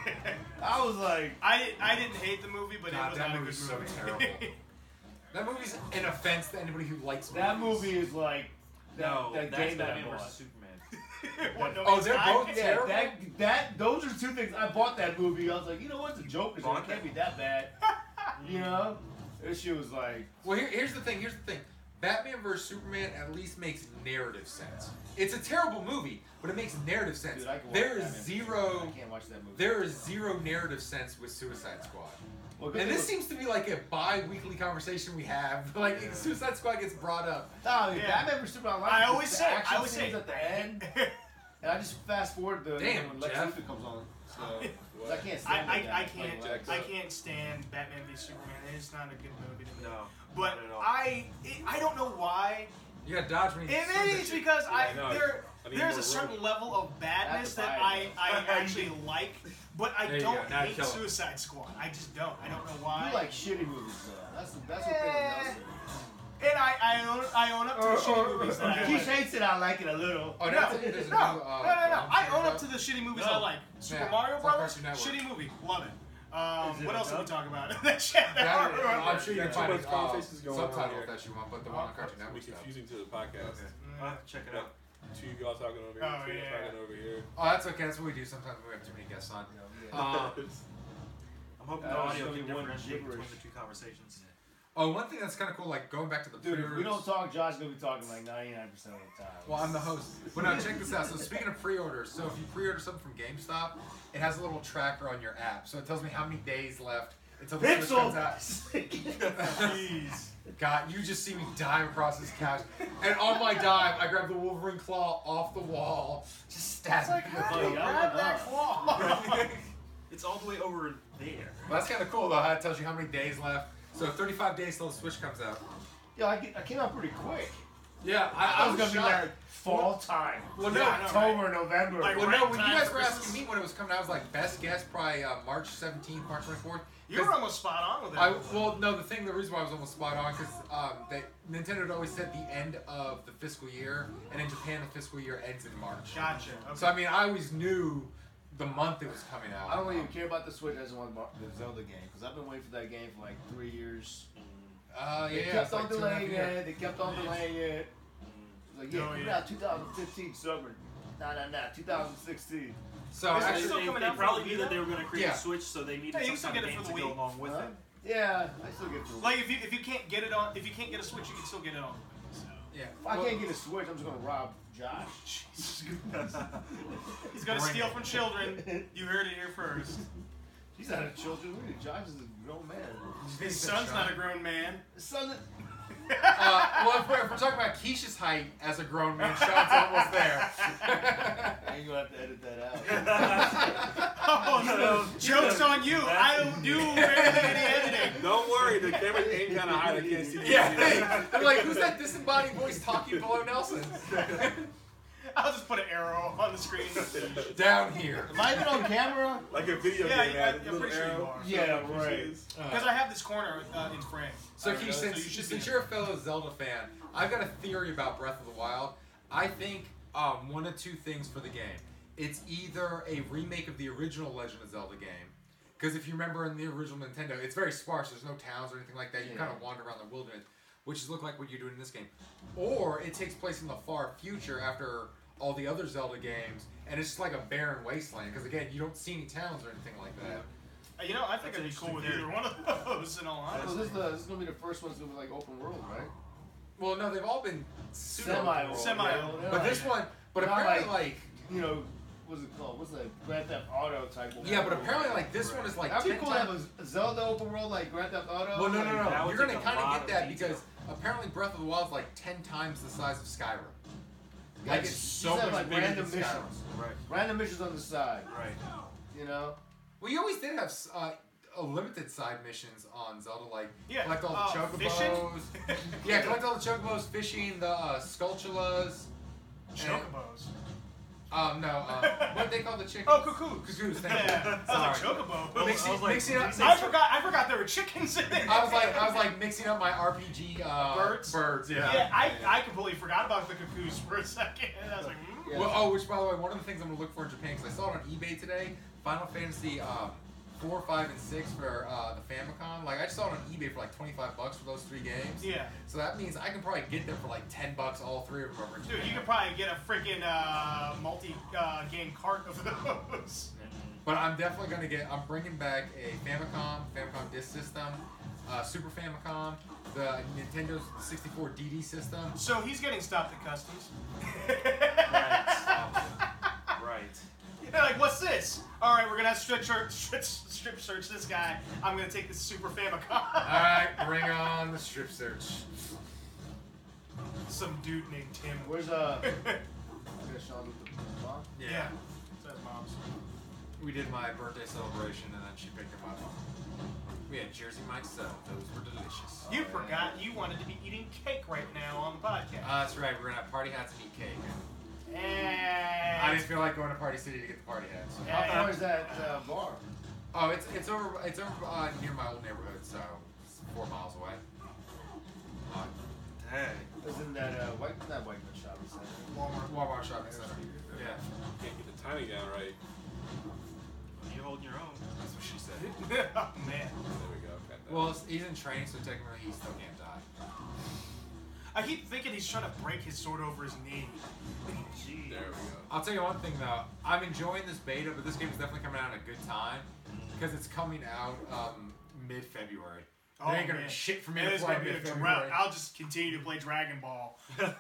I was like, I I didn't hate the movie, but God, it was that not a good movie's so movie. terrible. That movie's an offense to anybody who likes movies. that movie is like that, No, that that's game that I Batman bought. versus Superman. What, no, Oh, it's they're not? both Yeah, terrible? that that those are two things. I bought that movie. I was like, you know what? The Joker, so it Bought can't that? be that bad. You know, this shit was like, Well, here, here's the thing. Here's the thing. Batman versus Superman at least makes narrative sense. It's a terrible movie, but it makes narrative sense. dude, I can watch There is Batman versus zero. Superman. I can't watch that movie. There is zero narrative sense with Suicide Squad. Well, good And thing this was- seems to be like a bi-weekly conversation we have. Like Yeah. Suicide Squad gets brought up. No, Yeah. Batman versus Superman. I, like I it. always The say, action I always scenes say, at the end, and I just fast forward the Damn, when Lex Jeff. Luthor comes on. So 'cause I can't I, stand I, that I guy. can't Jack's I up. can't stand Batman v Superman. It's not a good movie to me. No. But not at all. I it, I don't know why. You got Dodge when you And swing maybe that it's shit. because Yeah, I I know. there I need there's more a certain room. level of badness I that have I, to I buy it. actually like, but I There you don't go. Now hate kill him. Suicide Squad. I just don't. I don't know why. You like shitty movies though. That's the that's the thing with Eh. Nelson. and I, I own I own up to the shitty movies that I He like. hates it. I like it a little. Oh, No, that's no, it. There's a no, new, no, uh, no, no. film I coming own up out. to the shitty movies No. I like. Super Yeah, Mario it's on Brothers, Cartoon Network. shitty movie, love it. Um, Is it what a else did we dub? talk about? That shit. That, I'm sure you Yeah, can too find much it uh, conversations going on subtitle here. that you want, but the one on Cartoon It's Network be stuff. confusing to the podcast. Okay. Uh, check it out. Two y'all talking over here, Oh, two yeah. talking over here. Oh, that's okay. That's what we do sometimes when we have too many guests on. Uh, I'm hoping Uh, the it's audio gonna can be one differentiate between gibberish. the two conversations. oh, one thing that's kind of cool, like going back to the Dude, if we pre-orders. don't talk, Josh's gonna be talking like ninety-nine percent of the time. Well, I'm the host. But now check this out. So speaking of pre-orders, so if you pre-order something from GameStop, it has a little tracker on your app, so it tells me how many days left until the Switch comes out. Jeez. God, you just see me dive across this couch, and on my dive, I grab the Wolverine claw off the wall, just stab It's like, it. how do you Buddy, I grab went that up. claw? It's all the way over there. Well, that's kind of cool though. How it tells you how many days left. So thirty-five days till the Switch comes out. Yo, I, get- I came out pretty quick. Yeah, I, I, was gonna be shocked. like fall time. Well, no, Yeah, I know, October, November. Like, Well, right no, when you time guys for were Christmas. asking me when it was coming out, I was like, best guess probably uh, March seventeenth, March twenty-fourth. You were almost spot on with it. I, well, no, the thing, the reason why I was almost spot on, because um, they, Nintendo had always said the end of the fiscal year, and in Japan the fiscal year ends in March. Gotcha. Okay. So, I mean, I always knew the month it was coming out. I don't even care about the Switch. I just want the Zelda game because I've been waiting for that game for like three years. Uh, They yeah, kept it's on like two and a half delaying years. it. They kept on delaying it. It was like, yeah, Oh, come yeah. out twenty fifteen summer. Nah, nah, nah, twenty sixteen. So, Is it actually, still they, coming they out for probably the knew Wii that they though? were going to create Yeah. a Switch, so they needed Yeah, you some can kind still of get it game for to the go Wii. along with Huh? it. Yeah, I still get the. Like if you if you can't get it on if you can't get a Switch, you can still get it on. So. yeah. If I Well, can't get a Switch, I'm just gonna rob Josh. He's gonna Bring steal it. from children. You heard it here first. He's not a children. Really, Josh is a grown man. His son's not a grown man. His son. Uh, well, if we're, if we're talking about Keisha's height as a grown man, Sean's almost there. I ain't gonna have to edit that out. Oh no! Joke's on you. I don't do very any editing. Don't worry, the camera's aimed kind of high. They can't see you. Yeah, I'm like, who's that disembodied voice talking below Nelson? I'll just put an arrow on the screen. Down here. Am I even on camera? Like a video Yeah, game, yeah, had a I'm little pretty sure you arrow. are. Yeah, So, right. Because I have this corner uh, in frame. So, Uh, Keish, so since, you should since see you're a fellow Zelda fan, I've got a theory about Breath of the Wild. I think um, one of two things for the game. It's either a remake of the original Legend of Zelda game, because if you remember in the original Nintendo, it's very sparse. There's no towns or anything like that. You Yeah. kind of wander around the wilderness, which is look like what you're doing in this game. Or it takes place in the far future after all the other Zelda games, and it's just like a barren wasteland. Because again, you don't see any towns or anything like that. Uh, you know, I think That's I'd be an cool with interesting either one of those. In all So honesty. this is, the, this is gonna be the first one that's gonna be like open world, right? Well, no, they've all been pseudo- Semi-open. Semi- yeah. But this one, but Not apparently, like- like, You know, what's it called? What's the Grand Theft Auto type? Open yeah, but world? apparently, like, this one is like That'd be ten cool to have times. a Zelda open world like Grand Theft Auto. Well, no, no, like- no. That would You're gonna take a kind of lot get of that detail. because apparently Breath of the Wild is like ten times the size of Skyrim. Like Like, it's so you said, much like bigger random than Skyrim. missions. Right, Random missions on the side. right. You know. Well, you always did have uh, a limited side missions on Zelda, like Yeah, collect all the uh, chocobos. fishing? Yeah, collect all the chocobos, fishing, the uh, sculptulas. and- Chocobos. Um, no, uh, what they call the chickens? Oh, cuckoos. Cuckoos, thank Yeah, you. I was Sorry. like chocobo. I was Mixing, like, mixing up. did you I forgot. I forgot there were chickens in it. I was like, I was like mixing up my R P G uh, Birds? Birds, yeah. Yeah, I, I completely forgot about the cuckoos for a second. I was like, hmm? Yeah. Well, oh, which by the way, one of the things I'm gonna look for in Japan because I saw it on eBay today. Final Fantasy um, four, five, and six for uh, the Famicom. Like I just saw it on eBay for like twenty-five bucks for those three games. Yeah. So that means I can probably get them for like ten bucks, all three of them over in Dude, you Japan. could probably get a freaking uh, multi-game cart of those. But I'm definitely gonna get. I'm bringing back a Famicom, Famicom Disk System, uh, Super Famicom, the Nintendo sixty-four D D system. So he's getting stopped at customs. Right. Right. They're like, what's this? All right, we're gonna have strip search, strip, strip search this guy. I'm gonna take this Super Famicom. All right, bring on the strip search. Some dude named Tim. Where's uh? I guess Sean with the mom? Yeah. That's mom's. We did my birthday celebration, and then she picked him up. We had Jersey Mike's so those were delicious. You Oh, yeah. forgot you wanted to be eating cake right now on the podcast. Uh, that's right. We're gonna have party hats and eat cake. I and didn't feel like going to Party City to get the party hats. So. How far is that uh, bar? Oh, it's it's over it's over uh, near my old neighborhood, so it's four miles away. Uh, Dang. Isn't that uh, white? Not white but shopping center. Walmart. Walmart shopping center. Yeah, Can't get the timing down right. You're holding your own. that's what she said. Oh man. There we go. Got that. Well, he's in training, so technically he still can't die. I keep thinking he's trying to break his sword over his knee. Gee. There we go. I'll tell you one thing though, I'm enjoying this beta, but this game is definitely coming out at a good time because it's coming out um, mid-February. Oh, There ain't gonna man. be shit for me It to is play gonna be a mid-February. drought. I'll just continue to play Dragon Ball.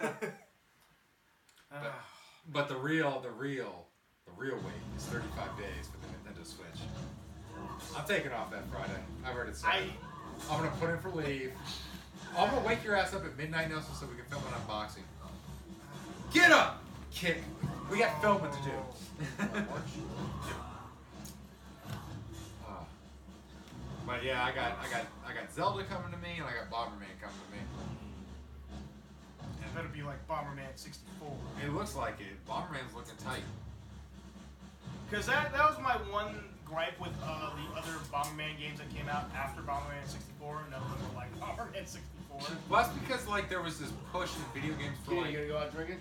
But, but the real, the real, the real wait is thirty-five days for the Nintendo Switch. I'm taking off that Friday. I've heard it said. I I'm gonna put in for leave. I'm gonna wake your ass up at midnight, Nelson, so we can film an unboxing. Get up, kick. We got filming to do. Uh, but yeah, I got, I got, I got Zelda coming to me, and I got Bomberman coming to me. it better be like Bomberman sixty-four. It looks like it. Bomberman's looking tight. Because that, that was my one gripe with uh, the other Bomberman games that came out after Bomberman sixty-four. None of them were like Bomberman sixty-four. Well, that's because like there was this push in video games for Kitty, like. you gonna go out drinking?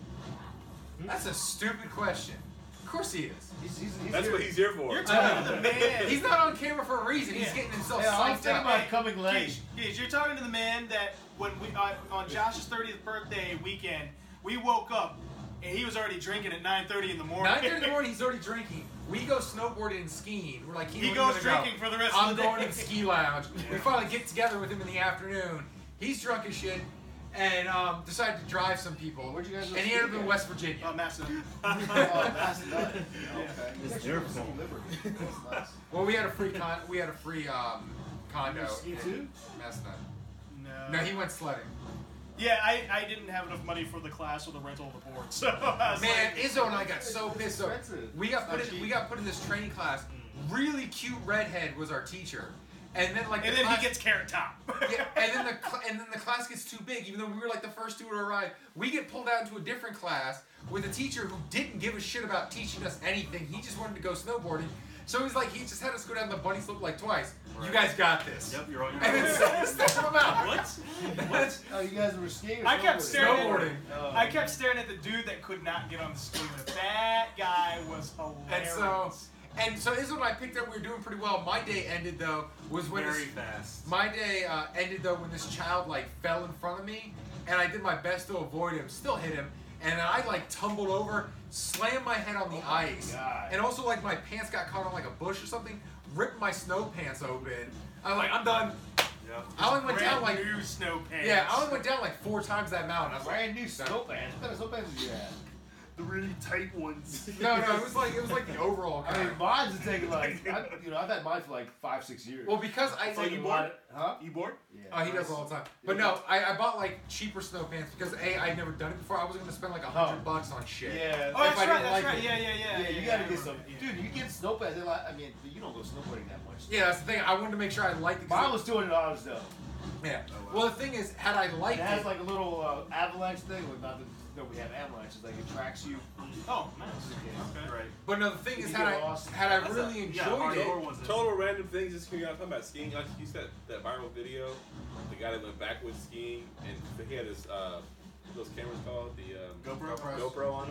That's a stupid question. Of course he is. He's, he's, he's That's here. what he's here for. You're talking to the man. He's not on camera for a reason. He's Yeah. getting himself Yeah, I'm psyched thinking up. about coming late. Gage, Gage, you're talking to the man that when we uh, on Josh's thirtieth birthday weekend, we woke up and he was already drinking at nine thirty in the morning. Nine thirty in the morning, he's already drinking. We go snowboarding and skiing. We're like, He "Keenan, goes we're gonna drinking go." for the rest I'm of the going day. to the ski lounge. We finally get together with him in the afternoon. He's drunk as shit, and um, decided to drive some people. Where'd you guys go And he skiing ended up in at? West Virginia. Oh, massive. Oh, that's nuts. Okay. It's That's their just fault. Liberty. That's nuts. Well, we had a free con. We had a free um, condo. You ski in too? Messina. No. No, he went sledding. Yeah, I, I didn't have enough money for the class or the rental of the board, so I was Man, like, Izzo and I got so pissed. So expensive. we got It's put not in, cheap. we got put in this training class. Really cute redhead was our teacher, and then like and the then class, he gets Carrot Top. yeah, and then the cl- and then the class gets too big. Even though we were like the first two to arrive, we get pulled out into a different class with a teacher who didn't give a shit about teaching us anything. He just wanted to go snowboarding. So he's like, he just had us go down the bunny slope like twice. You Right. guys got this. Yep, you're on your And own. then step them out. What? What? Oh, you guys were skiing or I kept snowboarding? staring at- Snowboarding. Oh. I kept staring at the dude that could not get on the ski lift. That guy was And hilarious. so, and so Izzo and I picked up. We were doing pretty well. My day ended though was when Very this, fast. my day uh, ended though when this child like fell in front of me, and I did my best to avoid him. Still hit him, and then I like tumbled over, slammed my head on the Oh my ice, God. and also like my pants got caught on like a bush or something. Ripped my snow pants open. I'm like, I'm done. Yep. I only went Brand down like new snow pants. yeah, I only went down like four times that mountain. I was like, Brand new snow pants. What kind of snow pants did you have? The really tight ones. no, no, it was like it was like the overall I kind. mean, mine's have taken like, I, you know, I've had mine for like five, six years. Well, because I So you Taken a bought lot of- Huh? You bored? Yeah. Oh, he does it all the time. But no, I, I bought like cheaper snow pants because A, I'd never done it before. I wasn't gonna spend like a hundred Oh. bucks on shit. Yeah. Oh, if that's I right. didn't That's like right. it. Yeah, yeah, yeah. Yeah, you yeah, gotta I get some. remember, yeah. Dude, you get snow pants. They're like, I mean, you don't go snowboarding that much. Yeah, that's the thing. I wanted to make sure I liked it. 'cause Mine was two hundred dollars though. it- yeah. Oh, wow. Well, the thing is, had I It liked has it, like a little uh, avalanche thing. Well, not that no, we have avalanches. Like it tracks you. Oh, nice. Okay. Okay. Right. but no, the thing You is, can had get I lost. had I That's really a- enjoyed yeah, it, hardcore ones that- Total random things. Just here, I'm talking about skiing. Like you said, that viral video, the guy that went backwards skiing, and he had his uh, those cameras called the um, GoPro? GoPros. GoPro on him.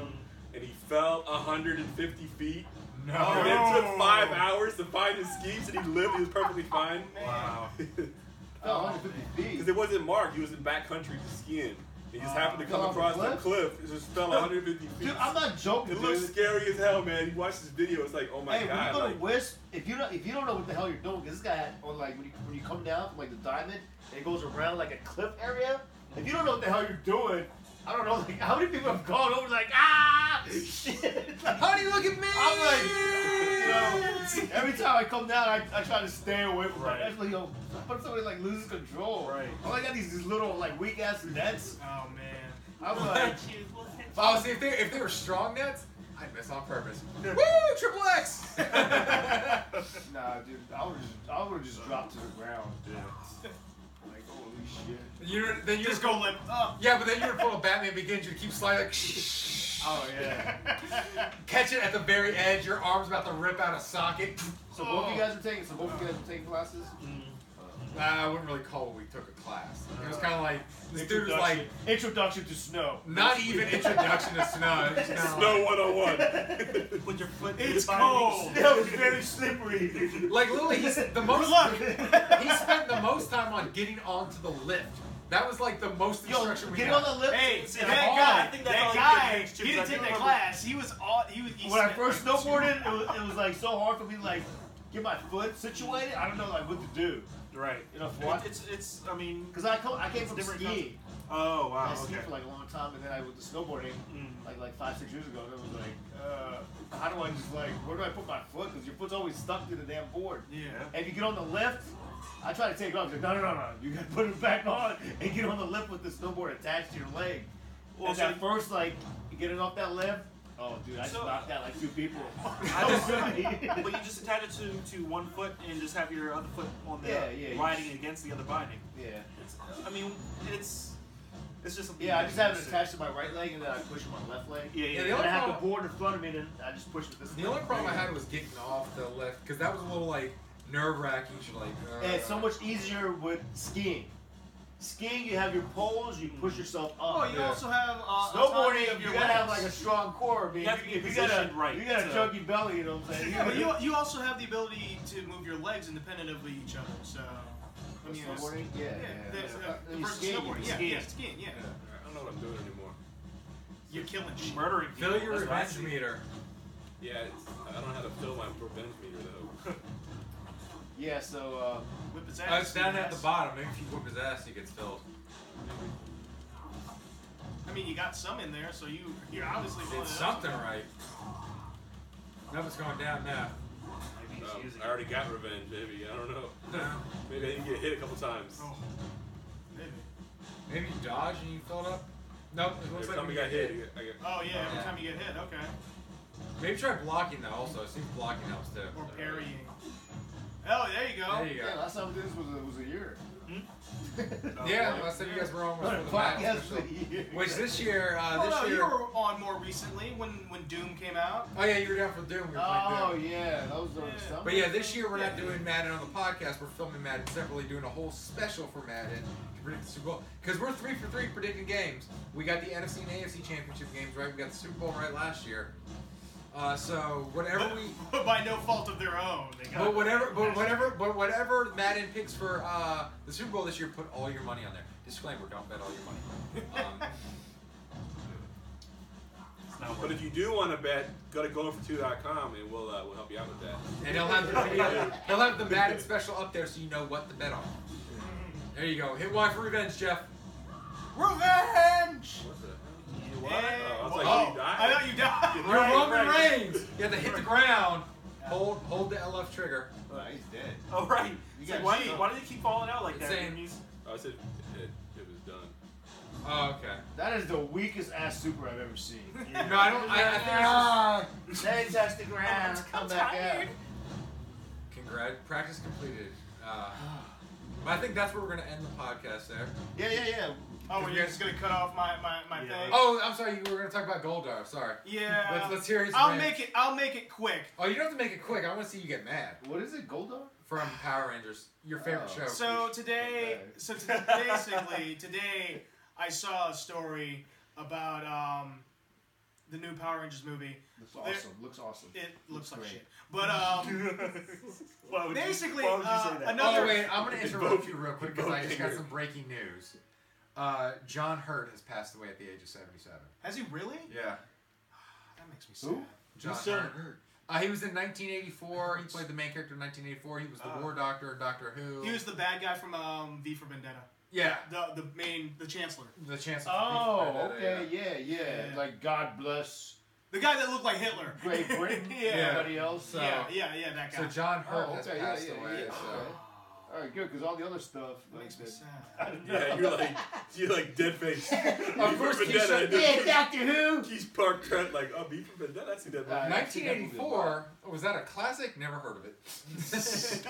and he fell one hundred fifty feet. No. And it took five hours to find his skis, and he lived. He was perfectly fine. Wow. Oh, one hundred fifty feet. Because it wasn't marked. He was in backcountry skiing. He just happened to come fell off a across the cliff? cliff. It just fell one hundred fifty feet. Dude, I'm not joking, It dude. looks scary as hell, man. You watch this video, it's like, oh my Hey, god. when you go like, to Wisp, if you don't if you don't know what the hell you're doing, because this guy had on like when you when you come down from like the diamond, and it goes around like a cliff area. If you don't know what the hell you're doing, I don't know. Like how many people have gone over like ah shit. How do you look at me? I'm like, you know, every time I come down, I, I try to stay away from Right. it. Actually, you know, but somebody like loses control. Right. Oh, I got these, these little like weak ass nets. Oh man. I'm like, Oh, see, if they if they were strong nets, I'd miss on purpose. Woo! Triple X! nah, dude, I would just I would just drop to the ground. Yeah. Like holy shit. You then you Just go limp up. Yeah, but then you would pull a Batman Begins. You keep sliding like. Oh yeah. Catch it at the very edge. Your arm's about to rip out a socket. So both of you guys are taking. So both of you guys are taking classes. Uh, I wouldn't really call what we took a class. It was kind of like this dude was like Introduction to snow. not even introduction to snow. It was kinda Snow one oh one. Put your foot in It's the cold. That was very slippery. Like literally, he's the most. Good luck. He spent the most time on getting onto the lift. That was like the most Yo, instruction we get had. on the lift. Hey, See, that I- guy, I think that's that all he guy, did, too, he didn't because I take do that remember- class. He was all, he was. He When I spent, first like, snowboarded, it was, it was like so hard for me to like get my foot situated. I don't know like what to do. Right. You know, for what? It's, it's, I mean, Because I come, I came from different skiing. oh, wow, I skied okay. for like a long time, and then I went to snowboarding Mm. like like five six years ago. And it was like, uh, how do I just like where do I put my foot? Because your foot's always stuck to the damn board. Yeah. And if you get on the lift, I try to take it off. He's like, no, no, no, no. You got to put it back on and get on the lift with the snowboard attached to your leg. Well, and so- that first, like, getting off that lift, oh, dude, I just So- knocked out like two people. I just, but you just attach it to, to one foot and just have your other foot on the Yeah, yeah, you riding just- against the other binding. Yeah. It's, I mean, it's it's just something. Yeah, I you just can have it do. attached to my right leg and then I push my left leg. Yeah, yeah. Yeah, And the then I have problem- the board in front of me and then I just push with this. The only problem I had was getting off the lift because that was a little like nerve wracking. You're like, uh, And it's so much easier with skiing. Skiing, you have your poles, you push yourself up. Oh, you Yeah. also have uh, Snowboarding, autonomy of you your gotta have legs. like a strong core. I mean, You have to if, be if you got a, positioned right you got a to- chunky belly, you know what I'm saying? Yeah, but you, you also have the ability to move your legs independent of each other. So, I mean, it's- snowboarding, yeah, yeah, yeah. there's, yeah. uh, You versus ski, you snowboarding. Yeah, ski. yeah, skiing. Yeah, I don't know what I'm doing anymore. you're killing shit. Murdering people. fill your that's what I revenge see. meter. Yeah, it's, I don't know how to fill my revenge meter though. Yeah, so uh, Whip his Uh, ass. it's down at the Yes. bottom. Maybe if you whip his ass, he gets filled. I mean, you got some in there, so you you're obviously filling It's it up. something right. Nothing's going down now. Maybe he's Um, using I already got revenge, maybe. I don't know. No. Maybe I didn't get hit a couple times. Oh, maybe. Maybe you dodge and you fill it up. Nope. It looks Every like time we we got hit, I got, Oh yeah, every Yeah. time you get hit. Okay. Maybe try blocking though. Also, it seems blocking helps too. Or parrying. Oh, there you go. There you yeah, go. last time we did this was a, was a year. Oh, Yeah, right. last time you guys were on was What a for the Matt podcast special. for you. Which this year, uh, Well, this no, year. you were on more recently when when Doom came out. Oh yeah, you were down for Doom. We were Oh playing Doom. yeah, that was during Yeah. summer. But yeah, this year we're not doing Madden on the podcast. We're filming Madden separately, doing a whole special for Madden to predict the Super Bowl. Because we're three for three predicting games. We got the N F C and A F C championship games right. We got the Super Bowl right last year. Uh, so whatever we, But by no fault of their own. They got but whatever, but whatever, but whatever Madden picks for uh, the Super Bowl this year, put all your money on there. Disclaimer: don't bet all your money. Um, It's not but working. if you do want to bet, go to going for two dot com and we'll uh, we'll help you out with that. and they'll have the video, they'll have the Madden special up there, so you know what to bet on. There you go. Hit Y for revenge, Jeff. Revenge. What the hell? You what? Hey, Oh, I was whoa. like, oh, you died? I thought you died. You're Right, Roman right. Reigns. You have to hit the ground. Hold, hold the L F trigger. Oh, he's dead. Oh right. You It's like, gotta why, do show. you, why do you keep falling out like It's that? saying- He's- Oh, I said it, it was done. Oh, okay. That is the weakest ass super I've ever seen. No, I don't. I, I think Ah, then he touched the ground. Come back out. it's just congrats. Practice completed. Uh, but I think that's where we're gonna end the podcast there. Yeah, yeah, yeah. Oh, you're just gonna cut off my my, my Yeah. thing. Oh, I'm sorry. You were gonna talk about Goldar. Sorry. Yeah. Let's let's hear his. I'll rant. make it. I'll make it quick. Oh, you don't have to make it quick. I want to see you get mad What is it, Goldar? from Power Rangers. Your favorite Oh. show. So today, Okay. so t- basically today, I saw a story about um, the new Power Rangers movie. Looks There- awesome. Looks awesome. It looks, Looks like great. shit. But um, Why would you- basically, why would you uh, say that? another. Oh wait, I'm gonna It's interrupt both- you real quick both because I just got fingers. some breaking news. Uh, John Hurt has passed away at the age of seventy-seven. Has he really? Yeah, That makes me sad. Who? John Who's John Hurt. Hurt? Uh, he was in nineteen eighty-four. He played the main character in nineteen eighty-four. He was the Ah. War Doctor in Doctor Who. He was the bad guy from um, V for Vendetta. yeah, The the main the Chancellor. the Chancellor. from Oh, Vendetta, okay, yeah, yeah, Yeah. Like God bless The guy that looked like Hitler. Great Britain. yeah. Yeah. Everybody else. So. yeah, yeah, yeah, that guy. So John Hurt Oh, has okay, yeah, passed yeah, away. yeah. So. Okay. All right, good, because all the other stuff. That Like makes me that- sad. Yeah, you're like you're like dead face. Of course, Vendetta. Keisha- and then Yeah, Doctor Who. Keith Park Trent like, oh, B for Vendetta. I see that. Uh, movie. nineteen eighty-four. Was that a classic? Never heard of it.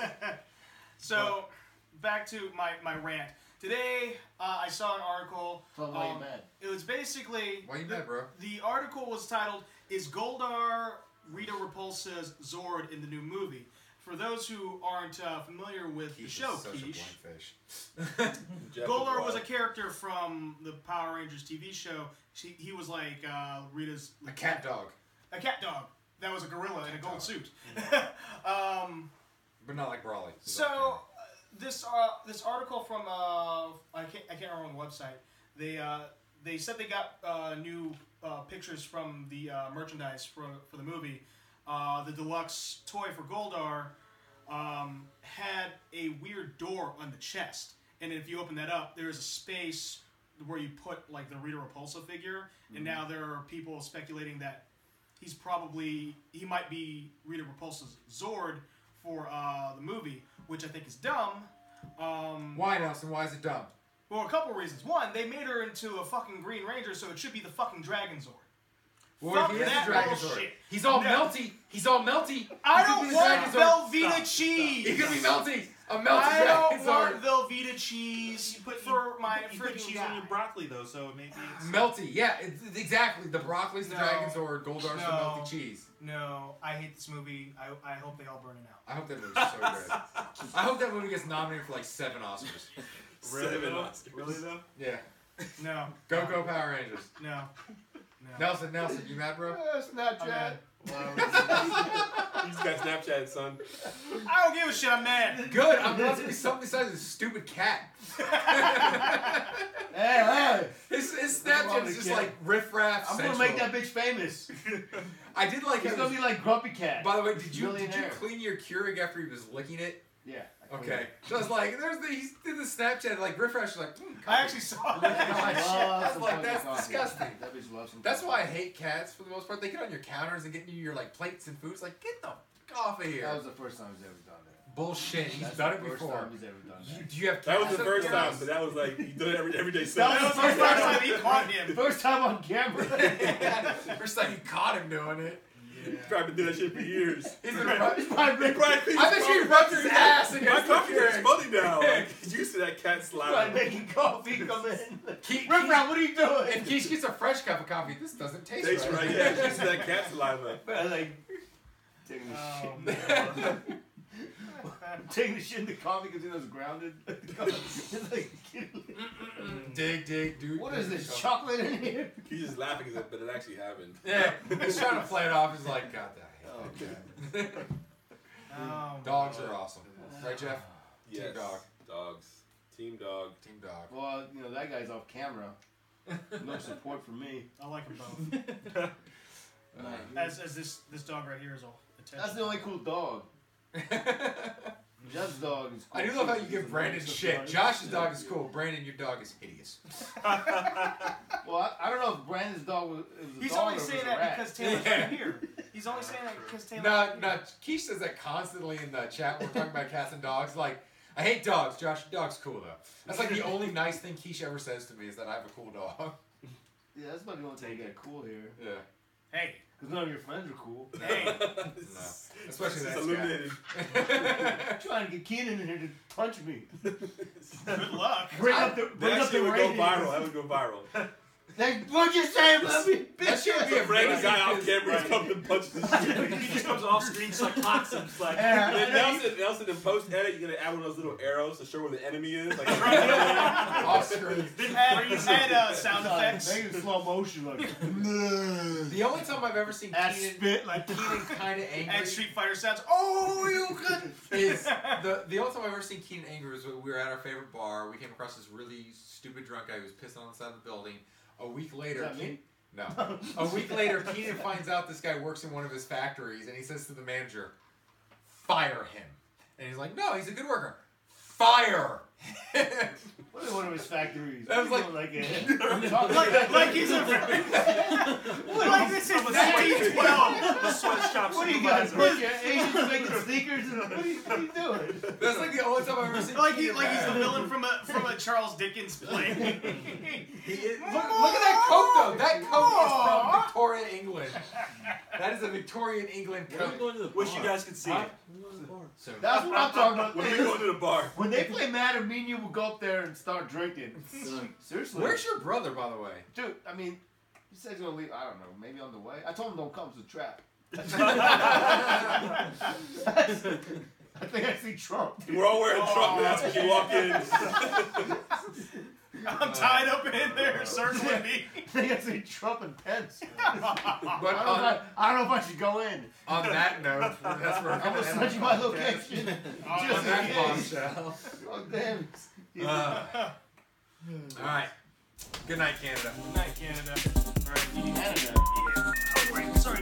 So, back to my, my rant. Today, uh, I saw an article. Tell them why um, you're mad. It was basically. Why you the, mad, bro? The article was titled, Is Goldar Rita Repulsa's Zord in the new movie? For those who aren't uh, familiar with the Keith show, is such Quiche, a blank fish. Jeff Goldar Wild. was a character from the Power Rangers T V show. She, he was like uh, Rita's... A cat dog, A cat dog. That was a gorilla in a gold dog. suit. um... but not like Brawley. He's So okay. uh, this uh, this article from uh, I can't I can't remember on the website. They uh, they said they got uh, new uh, pictures from the uh, merchandise for for the movie. Uh, the deluxe toy for Goldar um, had a weird door on the chest, and if you open that up, there is a space where you put like the Rita Repulsa figure. And now there are people speculating that he's probably he might be Rita Repulsa's Zord for uh, the movie, which I think is dumb. Um, Why, Nelson? Why is it dumb? well, a couple reasons. One, they made her into a fucking Green Ranger, so it should be the fucking Dragon Zord. Well, Fuck if he is that the Dragon bullshit. Sword, he's all No. melty. He's all melty. I He could be don't the want Dragon Sword. Velveeta Stop. cheese. He could be melty. A melty I Dragon don't want Sword. Velveeta cheese You put for you, my you put freaking cheese guy. on your broccoli though, so maybe it's Melty, yeah, it's, it's exactly. The broccoli's the No. Dragon Sword, Goldar's the No. melty cheese. No, I hate this movie. I, I hope they all burn it out. I hope that movie's so good. I hope that movie gets nominated for like seven Oscars. really Seven though. Oscars. Really though. Yeah. No. Go, no, go, Power Rangers. No. No. Nelson, Nelson, you mad, bro? Uh, Snapchat. I'm mad. He's got Snapchat, son. I don't give a shit. I'm mad. Good, I'm glad to be something besides a stupid cat. Hey, hey. His, his What's wrong Snapchat with is just cat? like riff-raff I'm gonna central. make that bitch famous. I did like He's it. gonna be like Grumpy Cat. By the way, did you did you Millionaire. clean your Keurig after he was licking it? Yeah. I cleaned Okay. it. So I was like, there's the he did the Snapchat like riff raff. She's like, mm, I actually saw Licking that. all my shit. Loves I was some like, fucking that's coffee. disgusting. That bitch loves some That's coffee. why I hate cats for the most part. They get on your counters and get you your like plates and foods. Like, get the fuck off of here. That was the first time he's ever done that. Bullshit. He's That's done the it first before. time he's ever done You, that. do you have That was cats the at first your time, house? but that was like you do it every every day. That That was was the the first first time he caught him. First time on camera. First time you caught him doing it. He's probably been doing that shit for years. He's been rub- He's probably He been, probably cleaned I his bet you he coffee. rubbed his ass My against the coffee is Keurig. funny now. Like, he's used to that cat probably slime. making coffee come in. Ke- Rip Rap, what are you doing? If Keish gets a fresh cup of coffee, this doesn't taste Tastes right. right, yeah. He's used to that cat saliva. Man, like, taking the Oh, shit. man. Taking the shit in the coffee because he was grounded. It's like, dig, dig, dude. what is dig, this, dig. chocolate in here? He's just laughing at it, but it actually happened. Yeah, he's trying to play it off. He's like, God, that. Oh, God. Oh, Dogs man. are awesome, right, Jeff? Yes. Team dog. Dogs. Team dog. Team dog. Well, you know, that guy's off camera. No support from me. I like them both. Uh, As, as this this dog right here is all attention. That's the only cool dog. Jeff's dog is cool. I do love how you He's give the Brandon nicest shit. dog. Josh's dog is cool. Brandon, your dog is hideous. Well, I, I don't know if Brandon's dog was, it was a He's dog only or if it saying was a that rat. because Taylor's Yeah. not here. He's only saying that because Taylor's No, not no, here. Keish says that constantly in the chat when we're talking about cats and dogs. Like, I hate dogs. Josh, your dog's cool though. That's like the only nice thing Keish ever says to me is that I have a cool dog. Yeah, that's about the only thing you get cool here. Yeah. Hey, Because none of your friends are cool. hey. No. Especially It's that illuminated. I'm trying to get Keenan in here to punch me. Good luck. Bring up the bring That up the shit would go ratings. viral. That would go viral. Like, what'd you say about me? That shit would be The random amazing. guy off because- camera is coming to punch the shit. He just comes off screen, just like clocks him, just like. Yeah. And then Nelson, Nelson, in post edit, you're gonna add one of those little arrows to show where the enemy is. Like, Awesome. screen. and, and uh, sound effects. Make it slow motion, like. The only time I've ever seen That Keenan, spit, like. Keenan kind of angry And Street Fighter sounds. Oh, you could. is the the only time I've ever seen Keenan angry was when we were at our favorite bar. We came across this really stupid drunk guy who was pissing on the side of the building. A week later, Is that me? Keenan, no. A week later, Keenan finds out this guy works in one of his factories, and he says to the manager, "Fire him." And he's like, "No, he's a good worker. Fire." What is one of his factories? That was like- like a. like, like he's a. like this is nineteen twelve. The sweatshop What are you guys supervisor. working? Asians making sneakers? And what, are you, what are you doing? That's like the only time I've ever seen. Like he, Keenan like he's the mad. villain from a from a Charles Dickens play. He is, look, look at that coat though. That coat is from Victoria, England. That is a Victorian England When are we coat. going to the Wish bar? you guys could see Huh? it. When are we going to the bar? So That's what I'm talking about. When Hey, we listen, go to the bar. when they play Madden, me and you will go up there and start drinking. Seriously. where's your brother, by the way? Dude, I mean, he said he's gonna leave. I don't know, maybe on the way. I told him don't come. It's a trap. I think I see Trump. We're all wearing Trump masks when you walk in. I'm tied up in there, circling me. I think I see Trump and Pence. But I don't, know if on, I, I don't know if I should go in. on that note, that's where we're I'm gonna gonna end send you the my podcast. location. On Just in that case. bombshell. Oh damn. He's- Uh, all right. Good night, Canada. Good night, Canada. Canada. Yeah. Oh, right. Sorry.